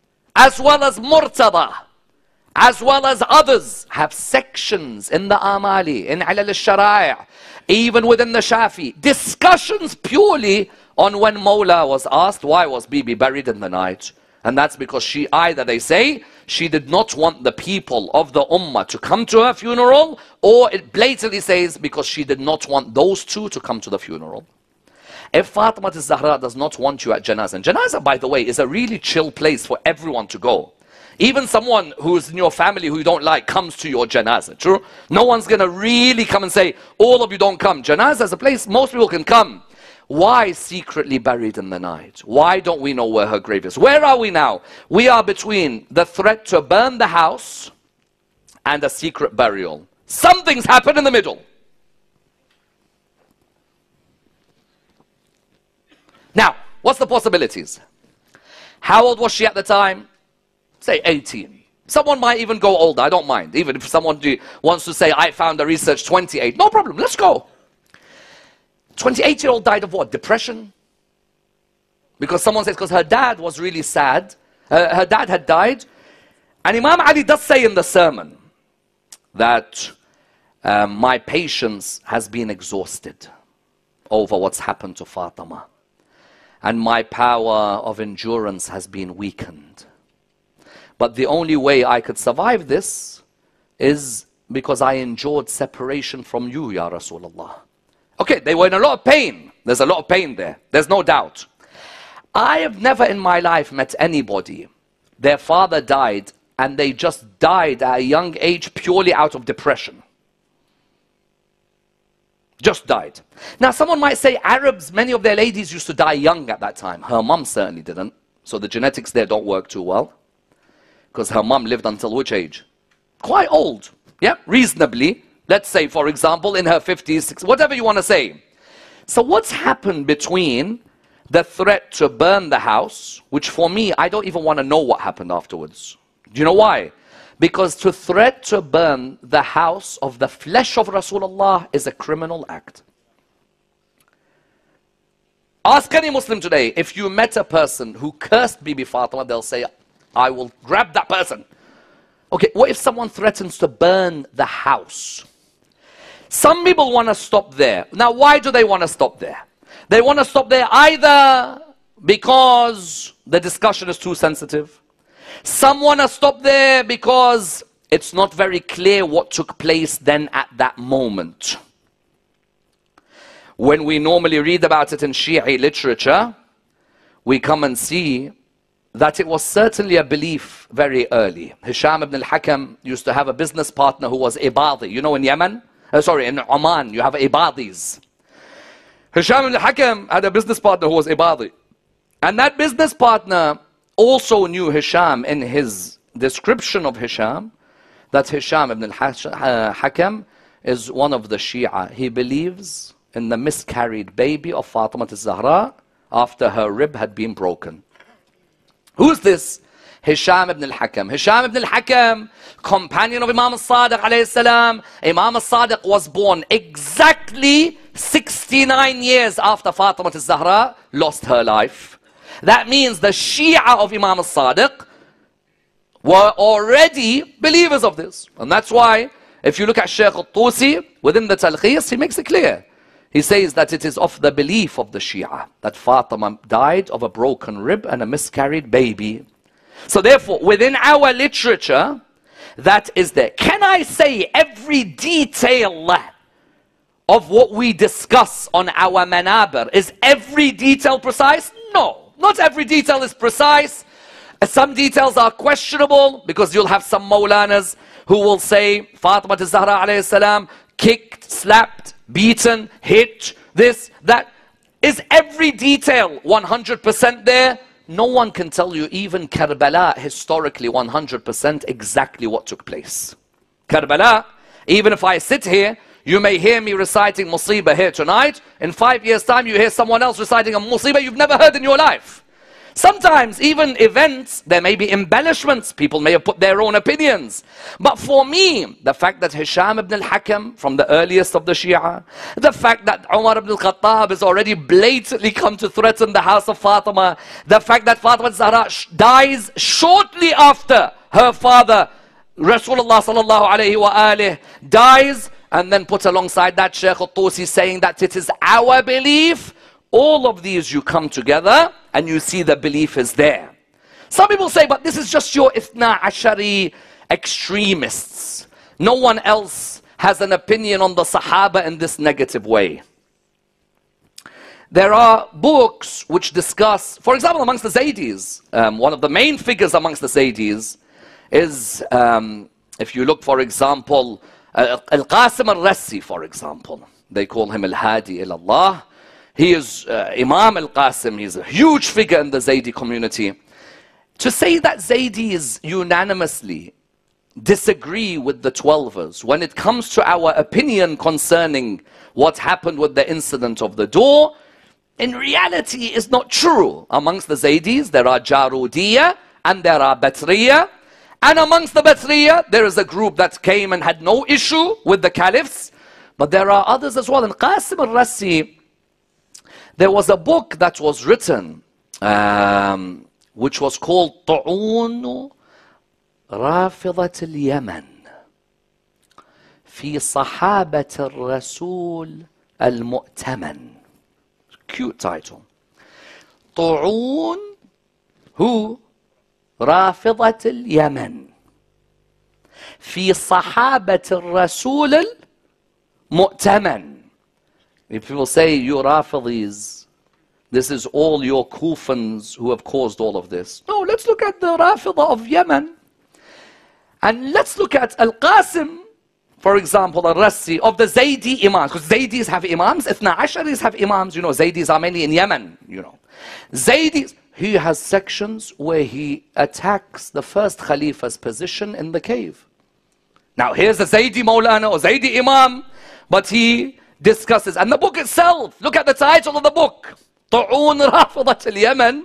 as well as Murtada, as well as others, have sections in the Amali, in Ilal al-Shara'i', even within the Shafi, discussions purely on when Mawla was asked, why was Bibi buried in the night? And that's because she, either they say, she did not want the people of the Ummah to come to her funeral, or it blatantly says because she did not want those two to come to the funeral. If Fatima al-Zahra does not want you at Janazah, and Janazah, by the way, is a really chill place for everyone to go. Even someone who's in your family who you don't like comes to your Janazah, true? No one's going to really come and say, all of you don't come. Janazah is a place most people can come. Why secretly buried in the night? Why don't we know where her grave is? Where are we now? We are between the threat to burn the house and a secret burial. Something's happened in the middle. Now, what's the possibilities? How old was she at the time? Say 18. Someone might even go older, I don't mind. Even if someone wants to say, I found the research 28. No problem, let's go. 28-year-old died of what? Depression? Because someone says, because her dad was really sad. Her dad had died. And Imam Ali does say in the sermon that my patience has been exhausted over what's happened to Fatima. And my power of endurance has been weakened. But the only way I could survive this is because I endured separation from you, Ya Rasulullah. Okay, they were in a lot of pain. There's a lot of pain there. There's no doubt. I have never in my life met anybody, their father died and they just died at a young age purely out of depression. Just died. Now someone might say Arabs, many of their ladies used to die young at that time. Her mum certainly didn't. So the genetics there don't work too well. Because her mum lived until which age? Quite old. Yeah, reasonably. Let's say, for example, in her 50s, 60s, whatever you want to say. So what's happened between the threat to burn the house, which for me, I don't even want to know what happened afterwards. Do you know why? Because to threat to burn the house of the flesh of Rasulullah is a criminal act. Ask any Muslim today, if you met a person who cursed Bibi Fatima, they'll say, I will grab that person. Okay, what if someone threatens to burn the house? Some people want to stop there. Now, why do they want to stop there? They want to stop there either because the discussion is too sensitive. Some want to stop there because it's not very clear what took place then at that moment. When we normally read about it in Shia literature, we come and see that it was certainly a belief very early. Hisham ibn al-Hakam used to have a business partner who was Ibadi. You know, in Yemen, in Oman, you have Ibadis. Hisham ibn al-Hakam had a business partner who was Ibadi. And that business partner also knew Hisham in his description of Hisham, that Hisham ibn al-Hakam is one of the Shia. He believes in the miscarried baby of Fatima al-Zahra after her rib had been broken. Who's this? Hisham ibn al-Hakam. Hisham ibn al-Hakam, companion of Imam al-Sadiq alayhi salam. Imam al-Sadiq was born exactly 69 years after Fatima al-Zahra lost her life. That means the Shia of Imam al-Sadiq were already believers of this. And that's why, if you look at Shaykh al-Tusi, within the Talkhis, he makes it clear. He says that it is of the belief of the Shia that Fatima died of a broken rib and a miscarried baby. So therefore, within our literature, that is there. Can I say every detail of what we discuss on our manabir, is every detail precise? No, not every detail is precise. Some details are questionable, because you'll have some Maulanas who will say Fatima al-Zahra alayhi salam kicked, slapped, beaten, hit, this, that. Is every detail 100% there? No one can tell you, even Karbala, historically 100% exactly what took place. Karbala, even if I sit here, you may hear me reciting Musibah here tonight. In 5 years' time, you hear someone else reciting a Musibah you've never heard in your life. Sometimes, even events, there may be embellishments. People may have put their own opinions. But for me, the fact that Hisham ibn al-Hakam, from the earliest of the Shia, the fact that Umar ibn al-Khattab has already blatantly come to threaten the house of Fatima, the fact that Fatima al-Zahra dies shortly after her father, Rasulullah sallallahu alayhi wa alih, dies, and then put alongside that Shaykh al-Tusi saying that it is our belief. All of these you come together and you see the belief is there. Some people say, but this is just your Ithna Ashari extremists. No one else has an opinion on the Sahaba in this negative way. There are books which discuss, for example, amongst the Zaydis, one of the main figures amongst the Zaydis is, if you look, for example, Al-Qasim al-Rassi, for example. They call him Al-Hadi ilallah. He is Imam al-Qasim. He's a huge figure in the Zaydi community. To say that Zaydis unanimously disagree with the Twelvers when it comes to our opinion concerning what happened with the incident of the door, in reality is not true. Amongst the Zaydis, there are Jarudiyya and there are Batriyya. And amongst the Batriyya, there is a group that came and had no issue with the caliphs. But there are others as well. And Qasim al-Rassi, there was a book that was written, which was called طعون رافضة اليمن في صحابة الرسول المؤتمن. Cute title. طعون who رافضة اليمن في صحابة الرسول المؤتمن. If people say, you Rafidis, this is all your Kufans who have caused all of this. No, let's look at the Rafidah of Yemen. And let's look at Al-Qasim, for example, Al-Rassi, of the Zaydi Imams. Because Zaydis have Imams, Ithna Asharis have Imams. You know, Zaydis are mainly in Yemen, you know. Zaydis, he has sections where he attacks the first Khalifa's position in the cave. Now, here's the Zaydi Maulana or Zaydi Imam, but he discusses. And the book itself, look at the title of the book. طعون رافضة اليمن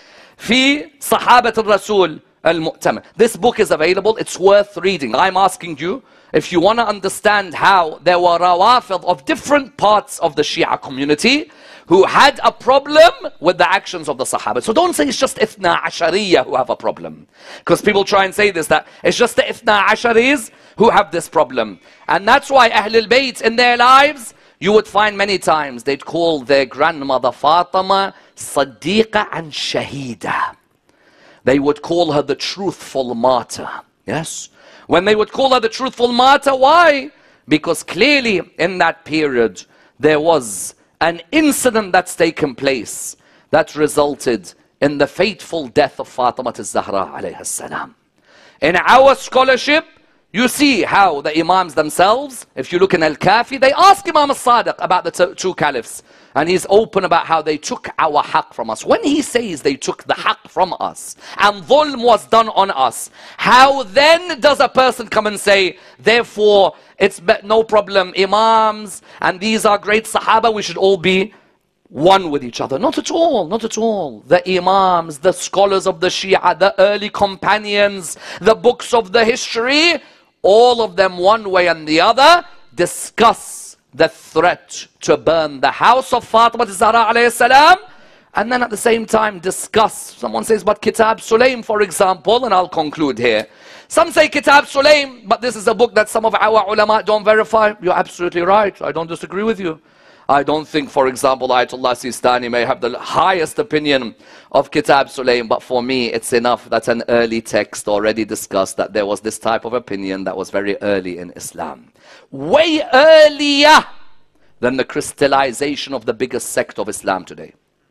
في صحابة الرسول المؤتمن. This book is available. It's worth reading. I'm asking you, if you want to understand how there were rawafid of different parts of the Shia community who had a problem with the actions of the Sahaba. So don't say it's just Ithna Ashariya who have a problem. Because people try and say this, that it's just the Ithna Asharis who have this problem. And that's why Ahlul Bayt in their lives, you would find many times they'd call their grandmother Fatima Siddiqa and Shahida. They would call her the truthful martyr. Yes? When they would call her the truthful martyr, why? Because clearly in that period there was an incident that's taken place that resulted in the fateful death of Fatima al-Zahra alayha salam. In our scholarship, you see how the Imams themselves, if you look in Al-Kafi, they ask Imam al-Sadiq about the two caliphs. And he's open about how they took our haqq from us. When he says they took the haqq from us, and dhulm was done on us, how then does a person come and say, therefore, it's no problem, Imams, and these are great Sahaba, we should all be one with each other? Not at all, not at all. The Imams, the scholars of the Shia, the early companions, the books of the history, all of them one way and the other discuss the threat to burn the house of Fatima al-Zahra alayhi salam, and then at the same time discuss, someone says, but Kitab Sulaim, for example, and I'll conclude here. Some say Kitab Sulaim, but this is a book that some of our ulama don't verify. You're absolutely right, I don't disagree with you. I don't think, for example, Ayatollah Sistani may have the highest opinion of Kitab Sulaim, but for me it's enough that an early text already discussed that there was this type of opinion that was very early in Islam. Way earlier than the crystallization of the biggest sect of Islam today.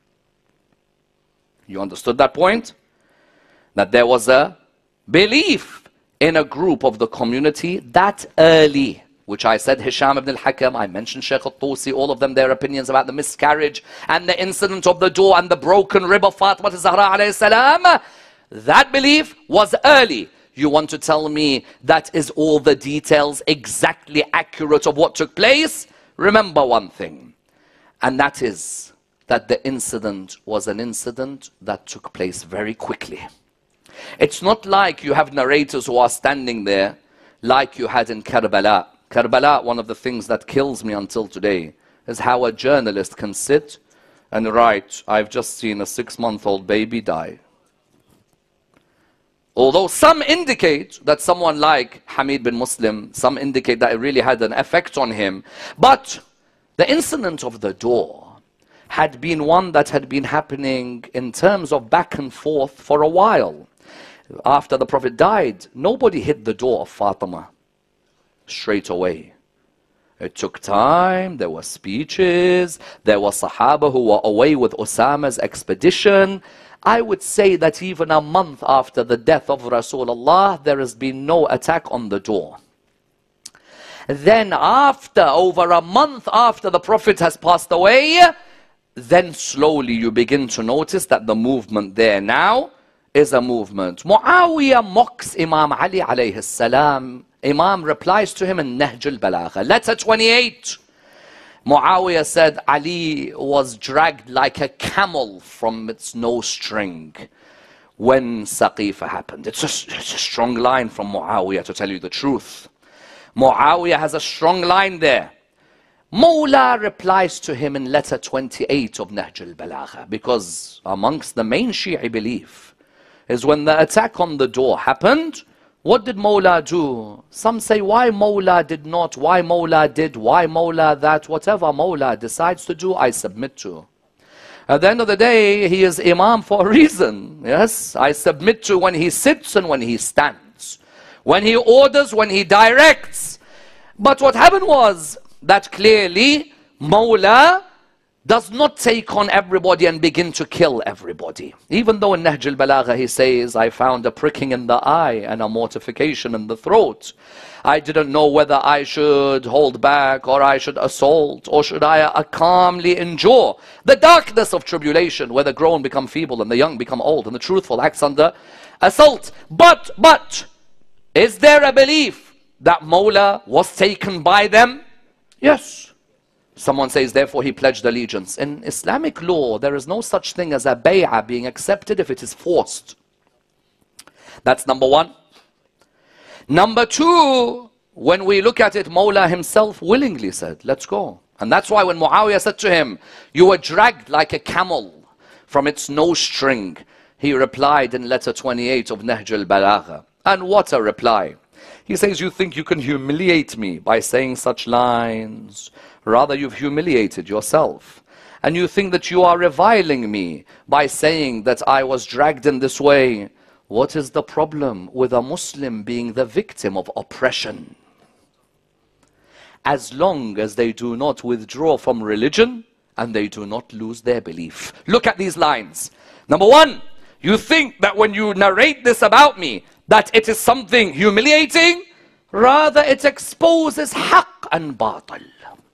You understood that point? That there was a belief in a group of the community that early, which I said Hisham ibn al-Hakam, I mentioned Sheikh al-Tusi, all of them, their opinions about the miscarriage and the incident of the door and the broken rib of Fatima al-Zahra alayhi salam. That belief was early. You want to tell me that is all the details exactly accurate of what took place? Remember one thing, and that is that the incident was an incident that took place very quickly. It's not like you have narrators who are standing there like you had in Karbala. Karbala, one of the things that kills me until today is how a journalist can sit and write, I've just seen a 6-month-old baby die. Although some indicate that someone like Hamid bin Muslim, some indicate that it really had an effect on him. But the incident of the door had been one that had been happening in terms of back and forth for a while. After the Prophet died, nobody hit the door of Fatima straight away. It took time, there were speeches, there were Sahaba who were away with Osama's expedition. I would say that even a month after the death of Rasulullah, there has been no attack on the door. Then over a month after the Prophet has passed away, then slowly you begin to notice that the movement there now is a movement. Muawiyah mocks Imam Ali alayhi salam. Imam replies to him in Nahj al-Balagha. Letter 28. Muawiyah said Ali was dragged like a camel from its nose string when Saqifa happened. It's a strong line from Muawiyah, to tell you the truth. Muawiyah has a strong line there. Mawla replies to him in letter 28 of Nahj al-Balagha, because amongst the main Shi'i belief is when the attack on the door happened, what did Mawla do? Some say, why Mawla did not, why Mawla did, why Mawla that, whatever Mawla decides to do, I submit to. At the end of the day, he is Imam for a reason. Yes, I submit to when he sits and when he stands, when he orders, when he directs. But what happened was that clearly Mawla does not take on everybody and begin to kill everybody. Even though in Nahj al-Balagha he says, I found a pricking in the eye and a mortification in the throat. I didn't know whether I should hold back or I should assault or should I calmly endure the darkness of tribulation where the grown become feeble and the young become old and the truthful acts under assault. But, is there a belief that Mawla was taken by them? Yes. Someone says, therefore he pledged allegiance. In Islamic law, there is no such thing as a bay'ah being accepted if it is forced. That's number one. Number two, when we look at it, Mawla himself willingly said, let's go. And that's why when Muawiyah said to him, you were dragged like a camel from its nose string, he replied in letter 28 of Nahj al-Balagha. And what a reply. He says, you think you can humiliate me by saying such lines? Rather, you've humiliated yourself. And you think that you are reviling me by saying that I was dragged in this way. What is the problem with a Muslim being the victim of oppression? As long as they do not withdraw from religion and they do not lose their belief. Look at these lines. Number one, you think that when you narrate this about me, that it is something humiliating? Rather, it exposes haqq and batil.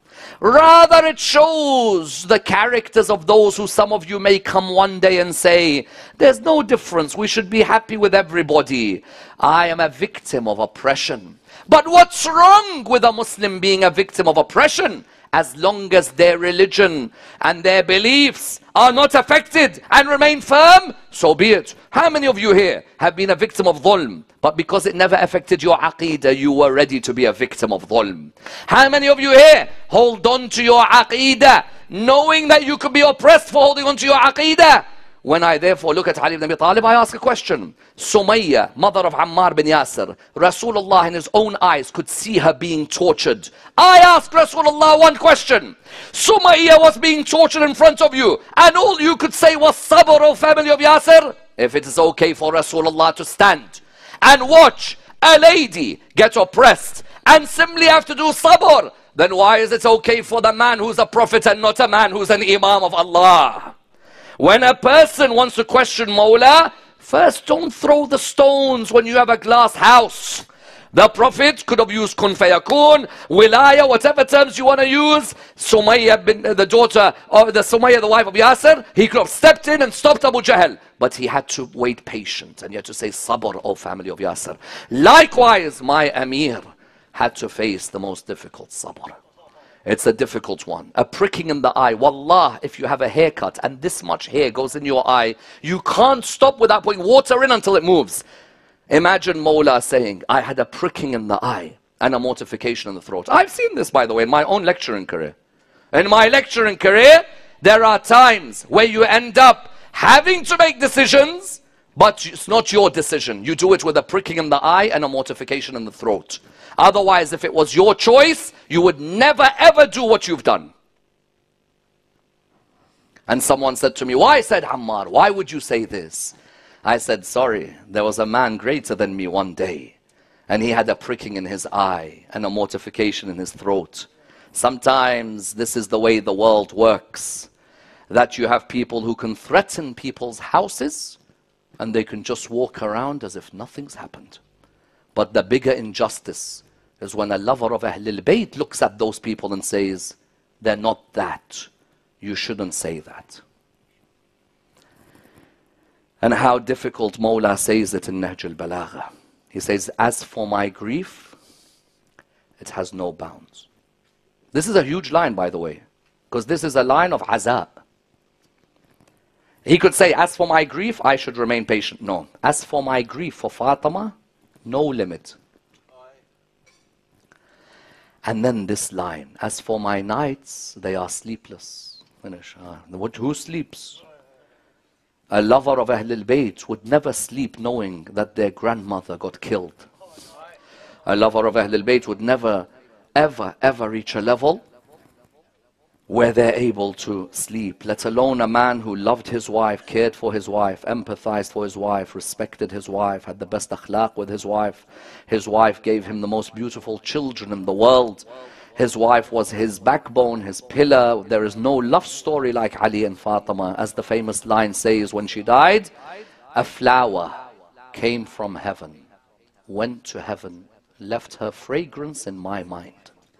Rather, it shows the characters of those who some of you may come one day and say, there's no difference, we should be happy with everybody. I am a victim of oppression. But what's wrong with a Muslim being a victim of oppression? As long as their religion and their beliefs are not affected and remain firm, so be it. How many of you here have been a victim of dhulm, but because it never affected your aqeedah, you were ready to be a victim of dhulm? How many of you here hold on to your aqeedah, knowing that you could be oppressed for holding on to your aqeedah? When I therefore look at Ali ibn Abi Talib, I ask a question. Sumayya, mother of Ammar bin Yasir, Rasulullah in his own eyes could see her being tortured. I ask Rasulullah one question. Sumayya was being tortured in front of you, and all you could say was sabr, O family of Yasir. If it is okay for Rasulullah to stand and watch a lady get oppressed and simply have to do sabr, then why is it okay for the man who's a prophet and not a man who's an imam of Allah? When a person wants to question Mawla, first don't throw the stones when you have a glass house. The Prophet could have used kun fayakun, wilaya, whatever terms you want to use. Sumayya, the daughter of the Sumayya, the wife of Yasir, he could have stepped in and stopped Abu Jahl. But he had to wait patient and he had to say sabr, O family of Yasir. Likewise, my Amir had to face the most difficult sabr. It's a difficult one. A pricking in the eye. Wallah, if you have a haircut and this much hair goes in your eye, you can't stop without putting water in until it moves. Imagine Mawla saying, I had a pricking in the eye and a mortification in the throat. I've seen this, by the way, in my own lecturing career. In my lecturing career, there are times where you end up having to make decisions, but it's not your decision. You do it with a pricking in the eye and a mortification in the throat. Otherwise, if it was your choice, you would never ever do what you've done. And someone said to me, why? Said Ammar, why would you say this? I said, sorry, there was a man greater than me one day, and he had a pricking in his eye and a mortification in his throat. Sometimes this is the way the world works, that you have people who can threaten people's houses, and they can just walk around as if nothing's happened. But the bigger injustice is when a lover of Ahlul Bayt looks at those people and says, they're not that. You shouldn't say that. And how difficult Mawla says it in Nahj al-Balagha. He says, as for my grief, it has no bounds. This is a huge line, by the way, because this is a line of aza. He could say, as for my grief, I should remain patient. No. As for my grief for Fatima, no limit. And then this line, as for my nights, they are sleepless. Finish. Who sleeps? A lover of Ahlul Bayt would never sleep knowing that their grandmother got killed. A lover of Ahlul Bayt would never, ever reach a level where they're able to sleep, let alone a man who loved his wife, cared for his wife, empathized for his wife, respected his wife, had the best akhlaq with his wife. His wife gave him the most beautiful children in the world. His wife was his backbone, his pillar. There is no love story like Ali and Fatima. As the famous line says, when she died, a flower came from heaven, went to heaven, left her fragrance in my mind.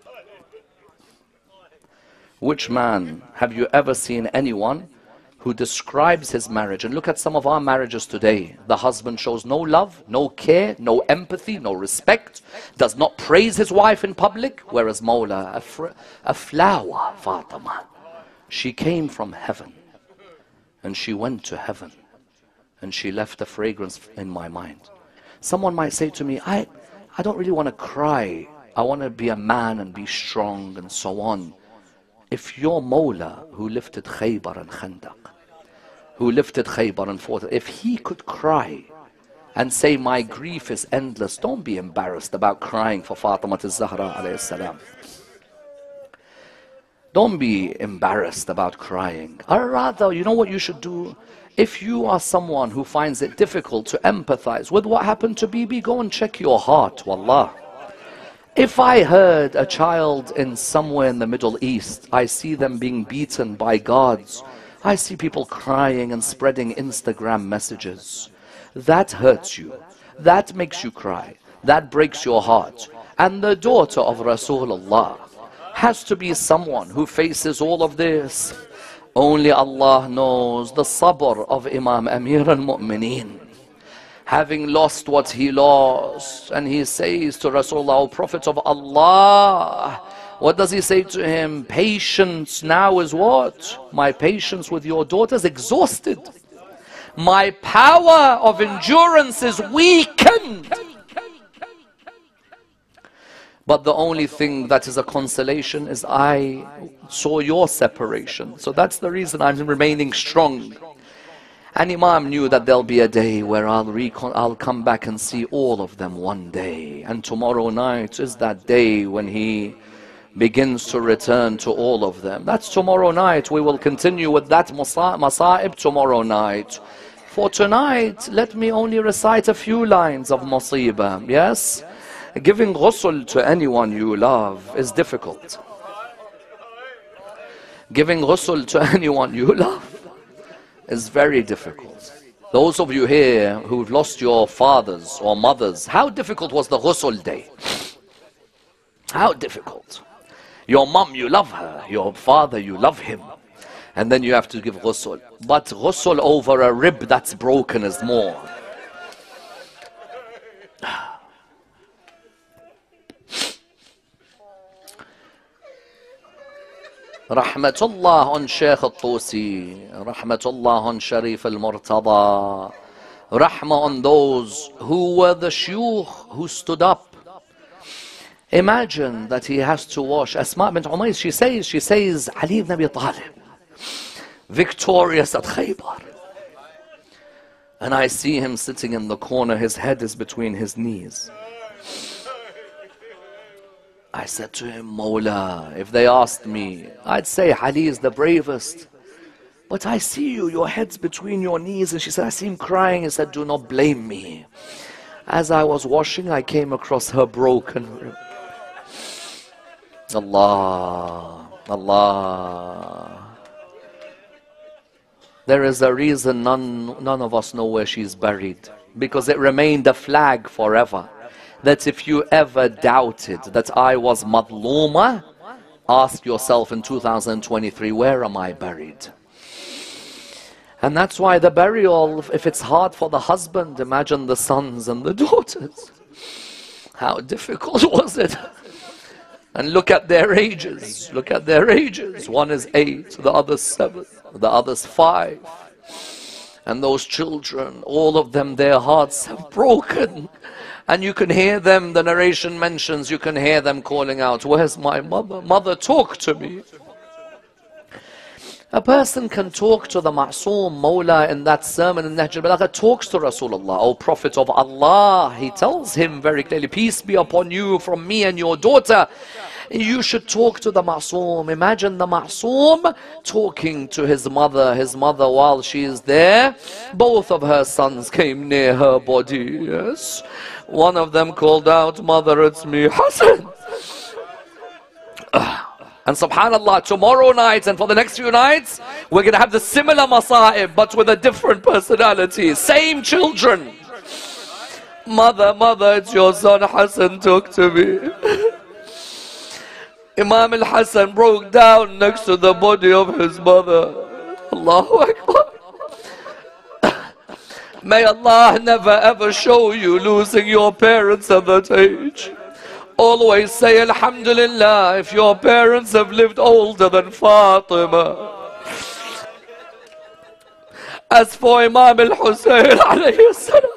Which man have you ever seen anyone who describes his marriage? And look at some of our marriages today. The husband shows no love, no care, no empathy, no respect, does not praise his wife in public, whereas Mawla, a flower, Fatima, she came from heaven and she went to heaven and she left a fragrance in my mind. Someone might say to me, I don't really want to cry. I want to be a man and be strong and so on. If your Mawla who lifted Khaybar and Khandaq, who lifted Khaybar and fought, if he could cry and say, my grief is endless, don't be embarrassed about crying for Fatima al-Zahra alayhi salam. Don't be embarrassed about crying. Or rather, you know what you should do? If you are someone who finds it difficult to empathize with what happened to Bibi, go and check your heart, wallah. If I heard a child in somewhere in the Middle East, I see them being beaten by guards, I see people crying and spreading Instagram messages. That hurts you. That makes you cry. That breaks your heart. And the daughter of Rasulullah has to be someone who faces all of this. Only Allah knows the sabr of Imam Amir al-Mu'mineen. Having lost what he lost, and he says to Rasulullah, O Prophet of Allah, what does he say to him? Patience now is what? My patience with your daughter is exhausted. My power of endurance is weakened. But the only thing that is a consolation is I saw your separation. So that's the reason I'm remaining strong. And Imam knew that there'll be a day where I'll come back and see all of them one day. And tomorrow night is that day when he begins to return to all of them. That's tomorrow night. We will continue with that masa'ib tomorrow night. For tonight, let me only recite a few lines of musibah. Yes? Giving ghusl to anyone you love is difficult. Giving ghusl to anyone you love is very difficult. Those of you here who've lost your fathers or mothers, how difficult was the ghusl day? How difficult? Your mom, you love her. Your father, you love him. And then you have to give ghusl. But ghusl over a rib that's broken is more. Rahmatullah on Shaykh al-Tusi, Rahmatullah on Sharif al-Murtada, Rahmah on those who were the shuyukh who stood up. Imagine that he has to wash. Asma bint Umays, she says, Ali ibn Abi Talib, victorious at Khaybar. And I see him sitting in the corner, his head is between his knees. I said to him, Mawla, if they asked me, I'd say Ali is the bravest. But I see you, your head's between your knees. And she said, I see him crying. He said, do not blame me. As I was washing, I came across her broken rib. Allah, Allah. There is a reason none of us know where she's buried. Because it remained a flag forever. That if you ever doubted that I was madluma, ask yourself in 2023, where am I buried? And that's why the burial, if it's hard for the husband, imagine the sons and the daughters. How difficult was it? And look at their ages. Look at their ages. One is 8, the other's 7, the other's 5. And those children, all of them, their hearts have broken. And you can hear them, the narration mentions, you can hear them calling out, where's my mother? Mother, talk to me. A person can talk to the Ma'soom Mawla in that sermon in Nahj al-Balagha, talks to Rasulullah, O Prophet of Allah. He tells him very clearly, peace be upon you from me and your daughter. You should talk to the Ma'soom. Imagine the Ma'soom talking to his mother while she is there. Both of her sons came near her body, yes. One of them called out, Mother, it's me, Hassan. And subhanallah, tomorrow night and for the next few nights, we're going to have the similar masa'ib, but with a different personality. Same children. Mother, mother, it's your son Hassan, talk to me. Imam al-Hassan broke down next to the body of his mother. Allahu Akbar. May Allah never ever show you losing your parents at that age. Always say Alhamdulillah if your parents have lived older than Fatima. As for Imam al-Hussein alayhi salam,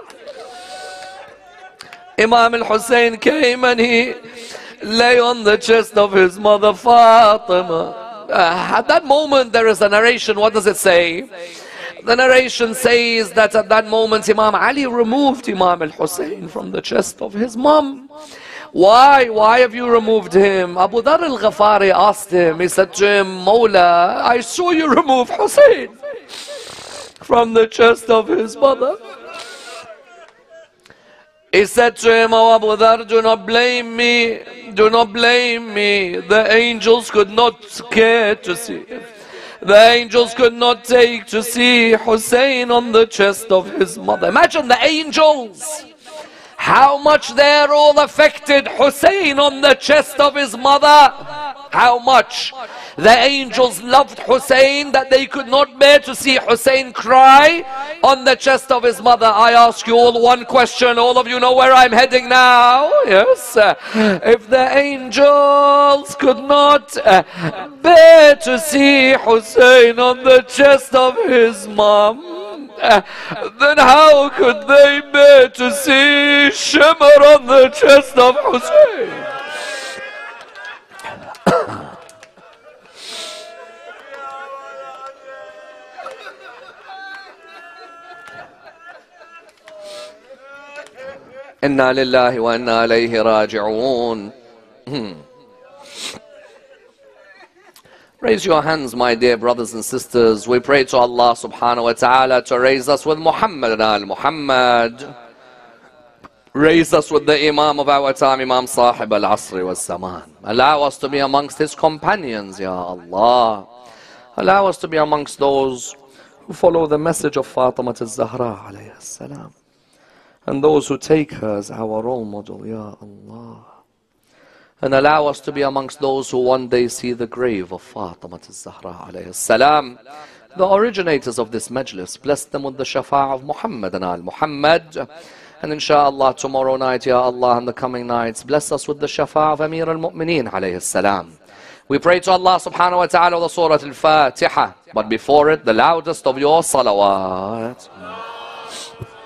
Imam al-Hussein came and he lay on the chest of his mother Fatima. At that moment there is a narration. What does it say? The narration says that at that moment Imam Ali removed Imam al-Hussein from the chest of his mom. Why? Why have you removed him? Abu Dharr al-Ghafari asked him. He said to him, Mawla, I saw you remove Hussein from the chest of his mother. He said to him, Oh Abu Dharr, do not blame me. Do not blame me. The angels could not care to see. The angels could not take to see Hussein on the chest of his mother. Imagine the angels. How much they're all affected. Hussein on the chest of his mother. How much the angels loved Hussein that they could not bear to see Hussein cry on the chest of his mother. I ask you all one question. All of you know where I'm heading now. Yes. If the angels could not bear to see Hussein on the chest of his mom, then how could they bear to see Shimr on the chest of Hussein? Inna lillahi wa inna alayhi raji'un. Raise your hands, my dear brothers and sisters. We pray to Allah subhanahu wa ta'ala to raise us with Muhammad and al-Muhammad. Raise us with the Imam of our time, Imam Sahib al-Asri wal-Zaman. Allow us to be amongst his companions, Ya Allah. Allow us to be amongst those who follow the message of Fatima al-Zahra alayhi salam. And those who take her as our role model, Ya Allah. And allow us to be amongst those who one day see the grave of Fatima al-Zahra alayhi salam. The originators of this majlis, bless them with the shafa' of Muhammad and al-Muhammad. And inshallah tomorrow night, Ya Allah, and the coming nights, bless us with the shafa' of Amir al-Mu'mineen alayhi salam. We pray to Allah subhanahu wa ta'ala the Surah Al-Fatiha. But before it, the loudest of your salawat.